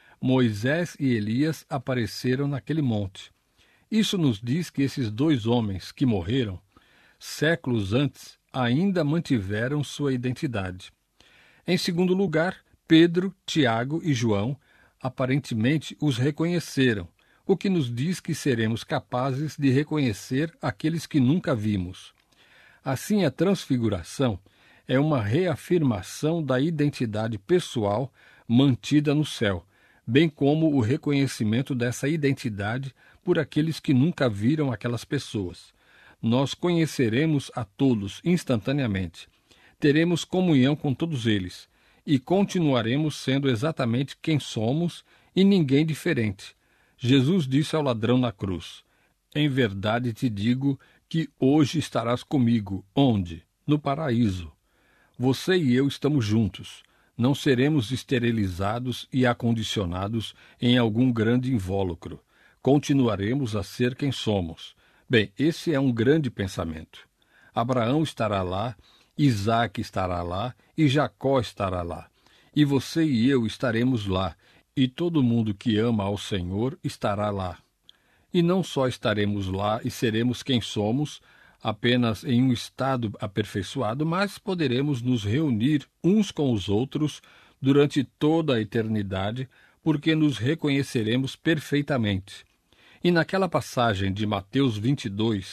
Moisés e Elias apareceram naquele monte. Isso nos diz que esses dois homens que morreram, séculos antes, ainda mantiveram sua identidade. Em segundo lugar, Pedro, Tiago e João aparentemente os reconheceram, o que nos diz que seremos capazes de reconhecer aqueles que nunca vimos. Assim, a transfiguração é uma reafirmação da identidade pessoal mantida no céu, bem como o reconhecimento dessa identidade por aqueles que nunca viram aquelas pessoas. Nós conheceremos a todos instantaneamente, teremos comunhão com todos eles e continuaremos sendo exatamente quem somos e ninguém diferente. Jesus disse ao ladrão na cruz: Em verdade te digo que hoje estarás comigo. Onde? No paraíso. Você e eu estamos juntos. Não seremos esterilizados e acondicionados em algum grande invólucro. Continuaremos a ser quem somos. Bem, esse é um grande pensamento. Abraão estará lá, Isaque estará lá e Jacó estará lá. E você e eu estaremos lá, e todo mundo que ama ao Senhor estará lá. E não só estaremos lá e seremos quem somos, apenas em um estado aperfeiçoado, mas poderemos nos reunir uns com os outros durante toda a eternidade, porque nos reconheceremos perfeitamente. E naquela passagem de Mateus vinte e dois,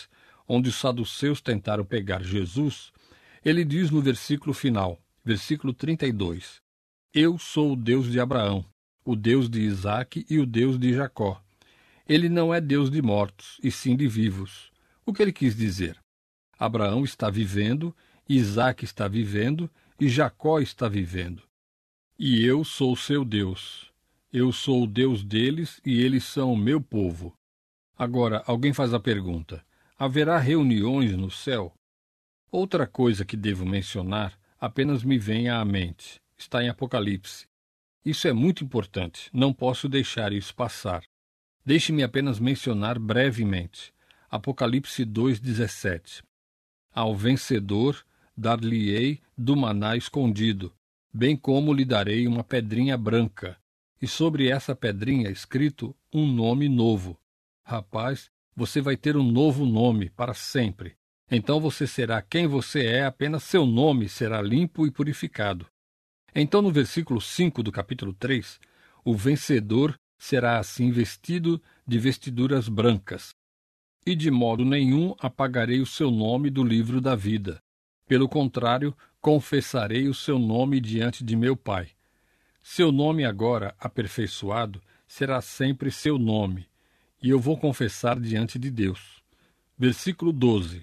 onde os saduceus tentaram pegar Jesus, ele diz no versículo final, versículo trinta e dois, Eu sou o Deus de Abraão, o Deus de Isaque e o Deus de Jacó. Ele não é Deus de mortos, e sim de vivos. O que ele quis dizer? Abraão está vivendo, Isaque está vivendo e Jacó está vivendo. E eu sou o seu Deus. Eu sou o Deus deles e eles são o meu povo. Agora, alguém faz a pergunta, haverá reuniões no céu? Outra coisa que devo mencionar apenas me vem à mente. Está em Apocalipse. Isso é muito importante, não posso deixar isso passar. Deixe-me apenas mencionar brevemente. Apocalipse dois, dezessete. Ao vencedor dar-lhe-ei do maná escondido, bem como lhe darei uma pedrinha branca, e sobre essa pedrinha escrito um nome novo. Rapaz, você vai ter um novo nome para sempre. Então você será quem você é, apenas seu nome será limpo e purificado. Então, no versículo cinco do capítulo três, o vencedor será assim vestido de vestiduras brancas. E de modo nenhum apagarei o seu nome do livro da vida. Pelo contrário, confessarei o seu nome diante de meu Pai. Seu nome agora aperfeiçoado será sempre seu nome, e eu vou confessar diante de Deus. Versículo doze.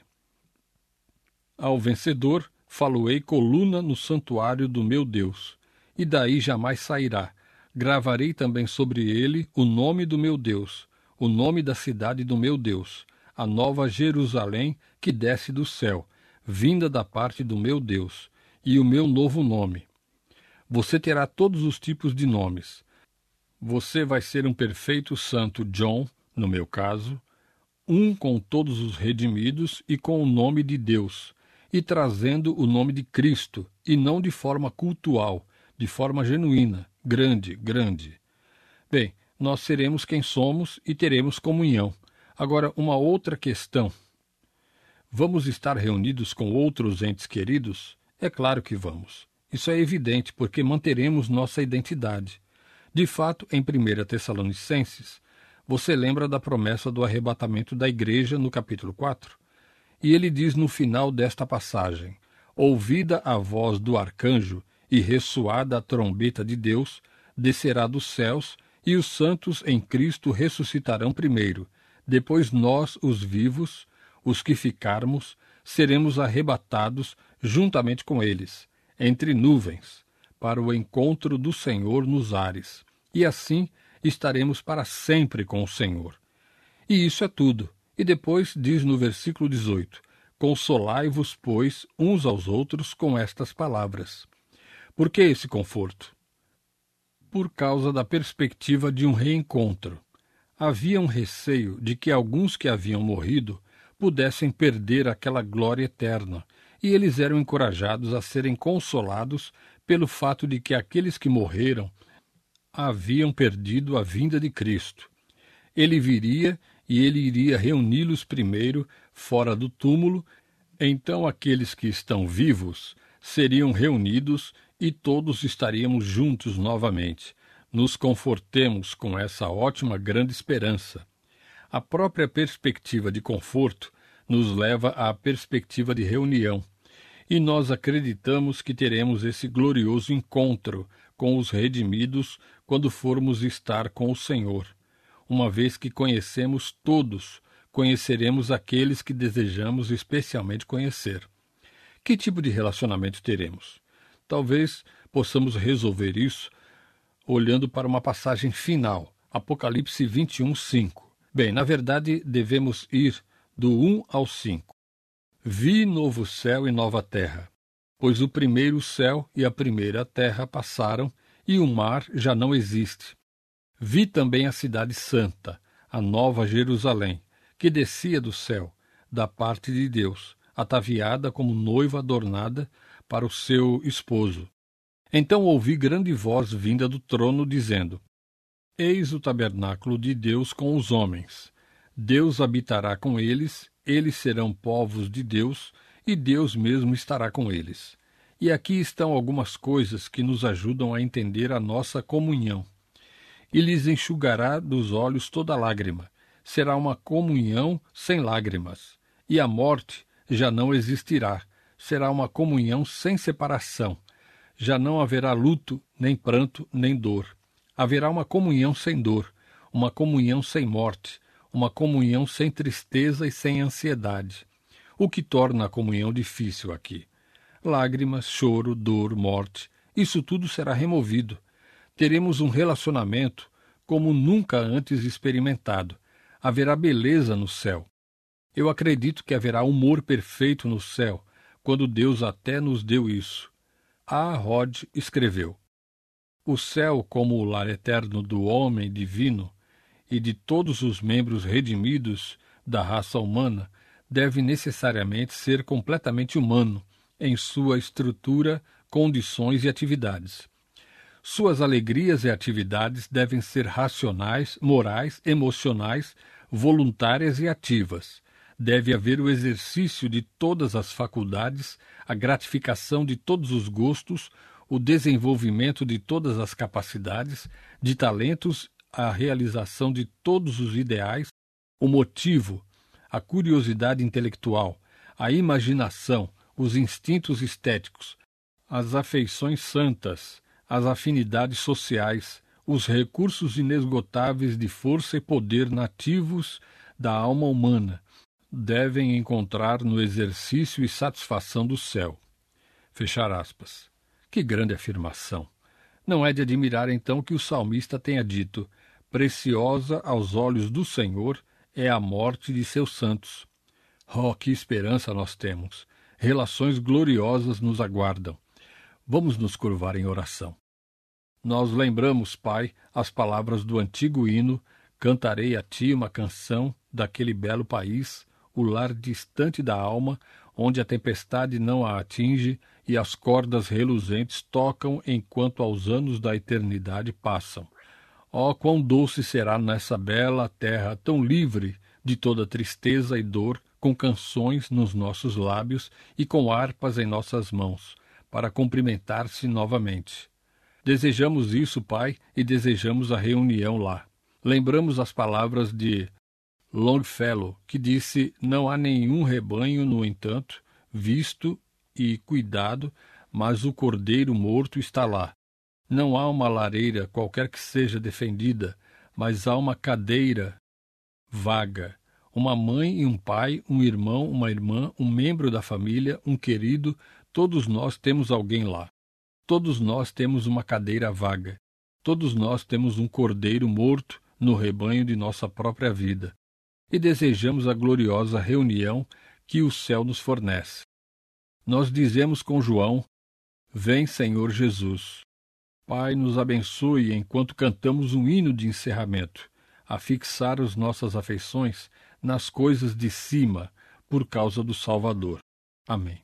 Ao vencedor faloei coluna no santuário do meu Deus, e daí jamais sairá. Gravarei também sobre ele o nome do meu Deus, o nome da cidade do meu Deus, a nova Jerusalém que desce do céu, vinda da parte do meu Deus, e o meu novo nome. Você terá todos os tipos de nomes. Você vai ser um perfeito santo John, no meu caso, um com todos os redimidos e com o nome de Deus, e trazendo o nome de Cristo, e não de forma cultual, de forma genuína, grande, grande. Bem, nós seremos quem somos e teremos comunhão. Agora, uma outra questão. Vamos estar reunidos com outros entes queridos? É claro que vamos. Isso é evidente, porque manteremos nossa identidade. De fato, em primeira Tessalonicenses, você lembra da promessa do arrebatamento da igreja no capítulo quatro? E ele diz no final desta passagem, ouvida a voz do arcanjo e ressoada a trombeta de Deus, descerá dos céus, e os santos em Cristo ressuscitarão primeiro. Depois nós, os vivos, os que ficarmos, seremos arrebatados juntamente com eles, entre nuvens, para o encontro do Senhor nos ares. E assim estaremos para sempre com o Senhor. E isso é tudo. E depois diz no versículo dezoito, consolai-vos, pois, uns aos outros com estas palavras. Por que esse conforto? Por causa da perspectiva de um reencontro. Havia um receio de que alguns que haviam morrido pudessem perder aquela glória eterna, e eles eram encorajados a serem consolados pelo fato de que aqueles que morreram haviam perdido a vinda de Cristo. Ele viria e ele iria reuni-los primeiro fora do túmulo, então aqueles que estão vivos seriam reunidos e todos estaríamos juntos novamente. Nos confortemos com essa ótima grande esperança. A própria perspectiva de conforto nos leva à perspectiva de reunião, e nós acreditamos que teremos esse glorioso encontro com os redimidos quando formos estar com o Senhor. Uma vez que conhecemos todos, conheceremos aqueles que desejamos especialmente conhecer. Que tipo de relacionamento teremos? Talvez possamos resolver isso olhando para uma passagem final, Apocalipse vinte e um, cinco. Bem, na verdade, devemos ir do um ao cinco. Vi novo céu e nova terra, pois o primeiro céu e a primeira terra passaram, e o mar já não existe. Vi também a cidade santa, a nova Jerusalém, que descia do céu, da parte de Deus, ataviada como noiva adornada para o seu esposo. Então ouvi grande voz vinda do trono, dizendo, Eis o tabernáculo de Deus com os homens. Deus habitará com eles, eles serão povos de Deus, e Deus mesmo estará com eles. E aqui estão algumas coisas que nos ajudam a entender a nossa comunhão. E lhes enxugará dos olhos toda lágrima. Será uma comunhão sem lágrimas. e a morte já não existirá. Será uma comunhão sem separação. Já não haverá luto, nem pranto, nem dor. Haverá uma comunhão sem dor, uma comunhão sem morte, uma comunhão sem tristeza e sem ansiedade. O que torna a comunhão difícil aqui? Lágrimas, choro, dor, morte, isso tudo será removido. Teremos um relacionamento como nunca antes experimentado. Haverá beleza no céu. Eu acredito que haverá humor perfeito no céu, quando Deus até nos deu isso. A. Rod escreveu: o céu, como o lar eterno do homem divino e de todos os membros redimidos da raça humana, deve necessariamente ser completamente humano em sua estrutura, condições e atividades. Suas alegrias e atividades devem ser racionais, morais, emocionais, voluntárias e ativas. Deve haver o exercício de todas as faculdades, a gratificação de todos os gostos, o desenvolvimento de todas as capacidades, de talentos, a realização de todos os ideais, o motivo, a curiosidade intelectual, a imaginação, os instintos estéticos, as afeições santas, as afinidades sociais, os recursos inesgotáveis de força e poder nativos da alma humana, devem encontrar no exercício e satisfação do céu. Fechar aspas. Que grande afirmação! Não é de admirar, então, que o salmista tenha dito: preciosa aos olhos do Senhor é a morte de seus santos. Oh, que esperança nós temos! Relações gloriosas nos aguardam. Vamos nos curvar em oração. Nós lembramos, Pai, as palavras do antigo hino: cantarei a Ti uma canção daquele belo país, o lar distante da alma, onde a tempestade não a atinge e as cordas reluzentes tocam enquanto aos anos da eternidade passam. Oh, quão doce será nessa bela terra tão livre de toda tristeza e dor, com canções nos nossos lábios e com harpas em nossas mãos, para cumprimentar-se novamente. Desejamos isso, Pai, e desejamos a reunião lá. Lembramos as palavras de Longfellow, que disse: não há nenhum rebanho, no entanto, visto e cuidado, mas o cordeiro morto está lá. Não há uma lareira, qualquer que seja defendida, mas há uma cadeira vaga. Uma mãe e um pai, um irmão, uma irmã, um membro da família, um querido, todos nós temos alguém lá. Todos nós temos uma cadeira vaga. Todos nós temos um cordeiro morto no rebanho de nossa própria vida. E desejamos a gloriosa reunião que o céu nos fornece. Nós dizemos com João: vem, Senhor Jesus. Pai, nos abençoe enquanto cantamos um hino de encerramento, a fixar as nossas afeições nas coisas de cima, por causa do Salvador. Amém.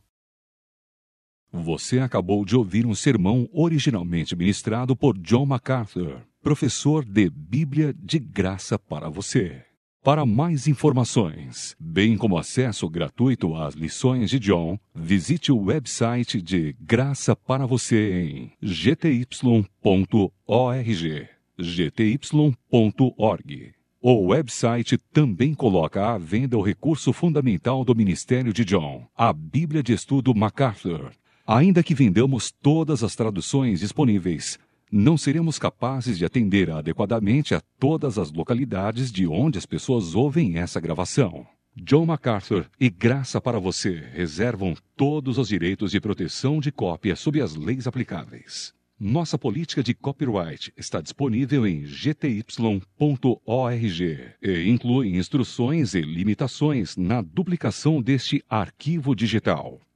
Você acabou de ouvir um sermão originalmente ministrado por John MacArthur, professor de Bíblia de graça para você. Para mais informações, bem como acesso gratuito às lições de John, visite o website de Graça para Você em g t y ponto org, g t y ponto org. O website também coloca à venda o recurso fundamental do ministério de John, a Bíblia de Estudo MacArthur. Ainda que vendamos todas as traduções disponíveis, não seremos capazes de atender adequadamente a todas as localidades de onde as pessoas ouvem essa gravação. John MacArthur e Graça para Você reservam todos os direitos de proteção de cópia sob as leis aplicáveis. Nossa política de copyright está disponível em g t y ponto org e inclui instruções e limitações na duplicação deste arquivo digital.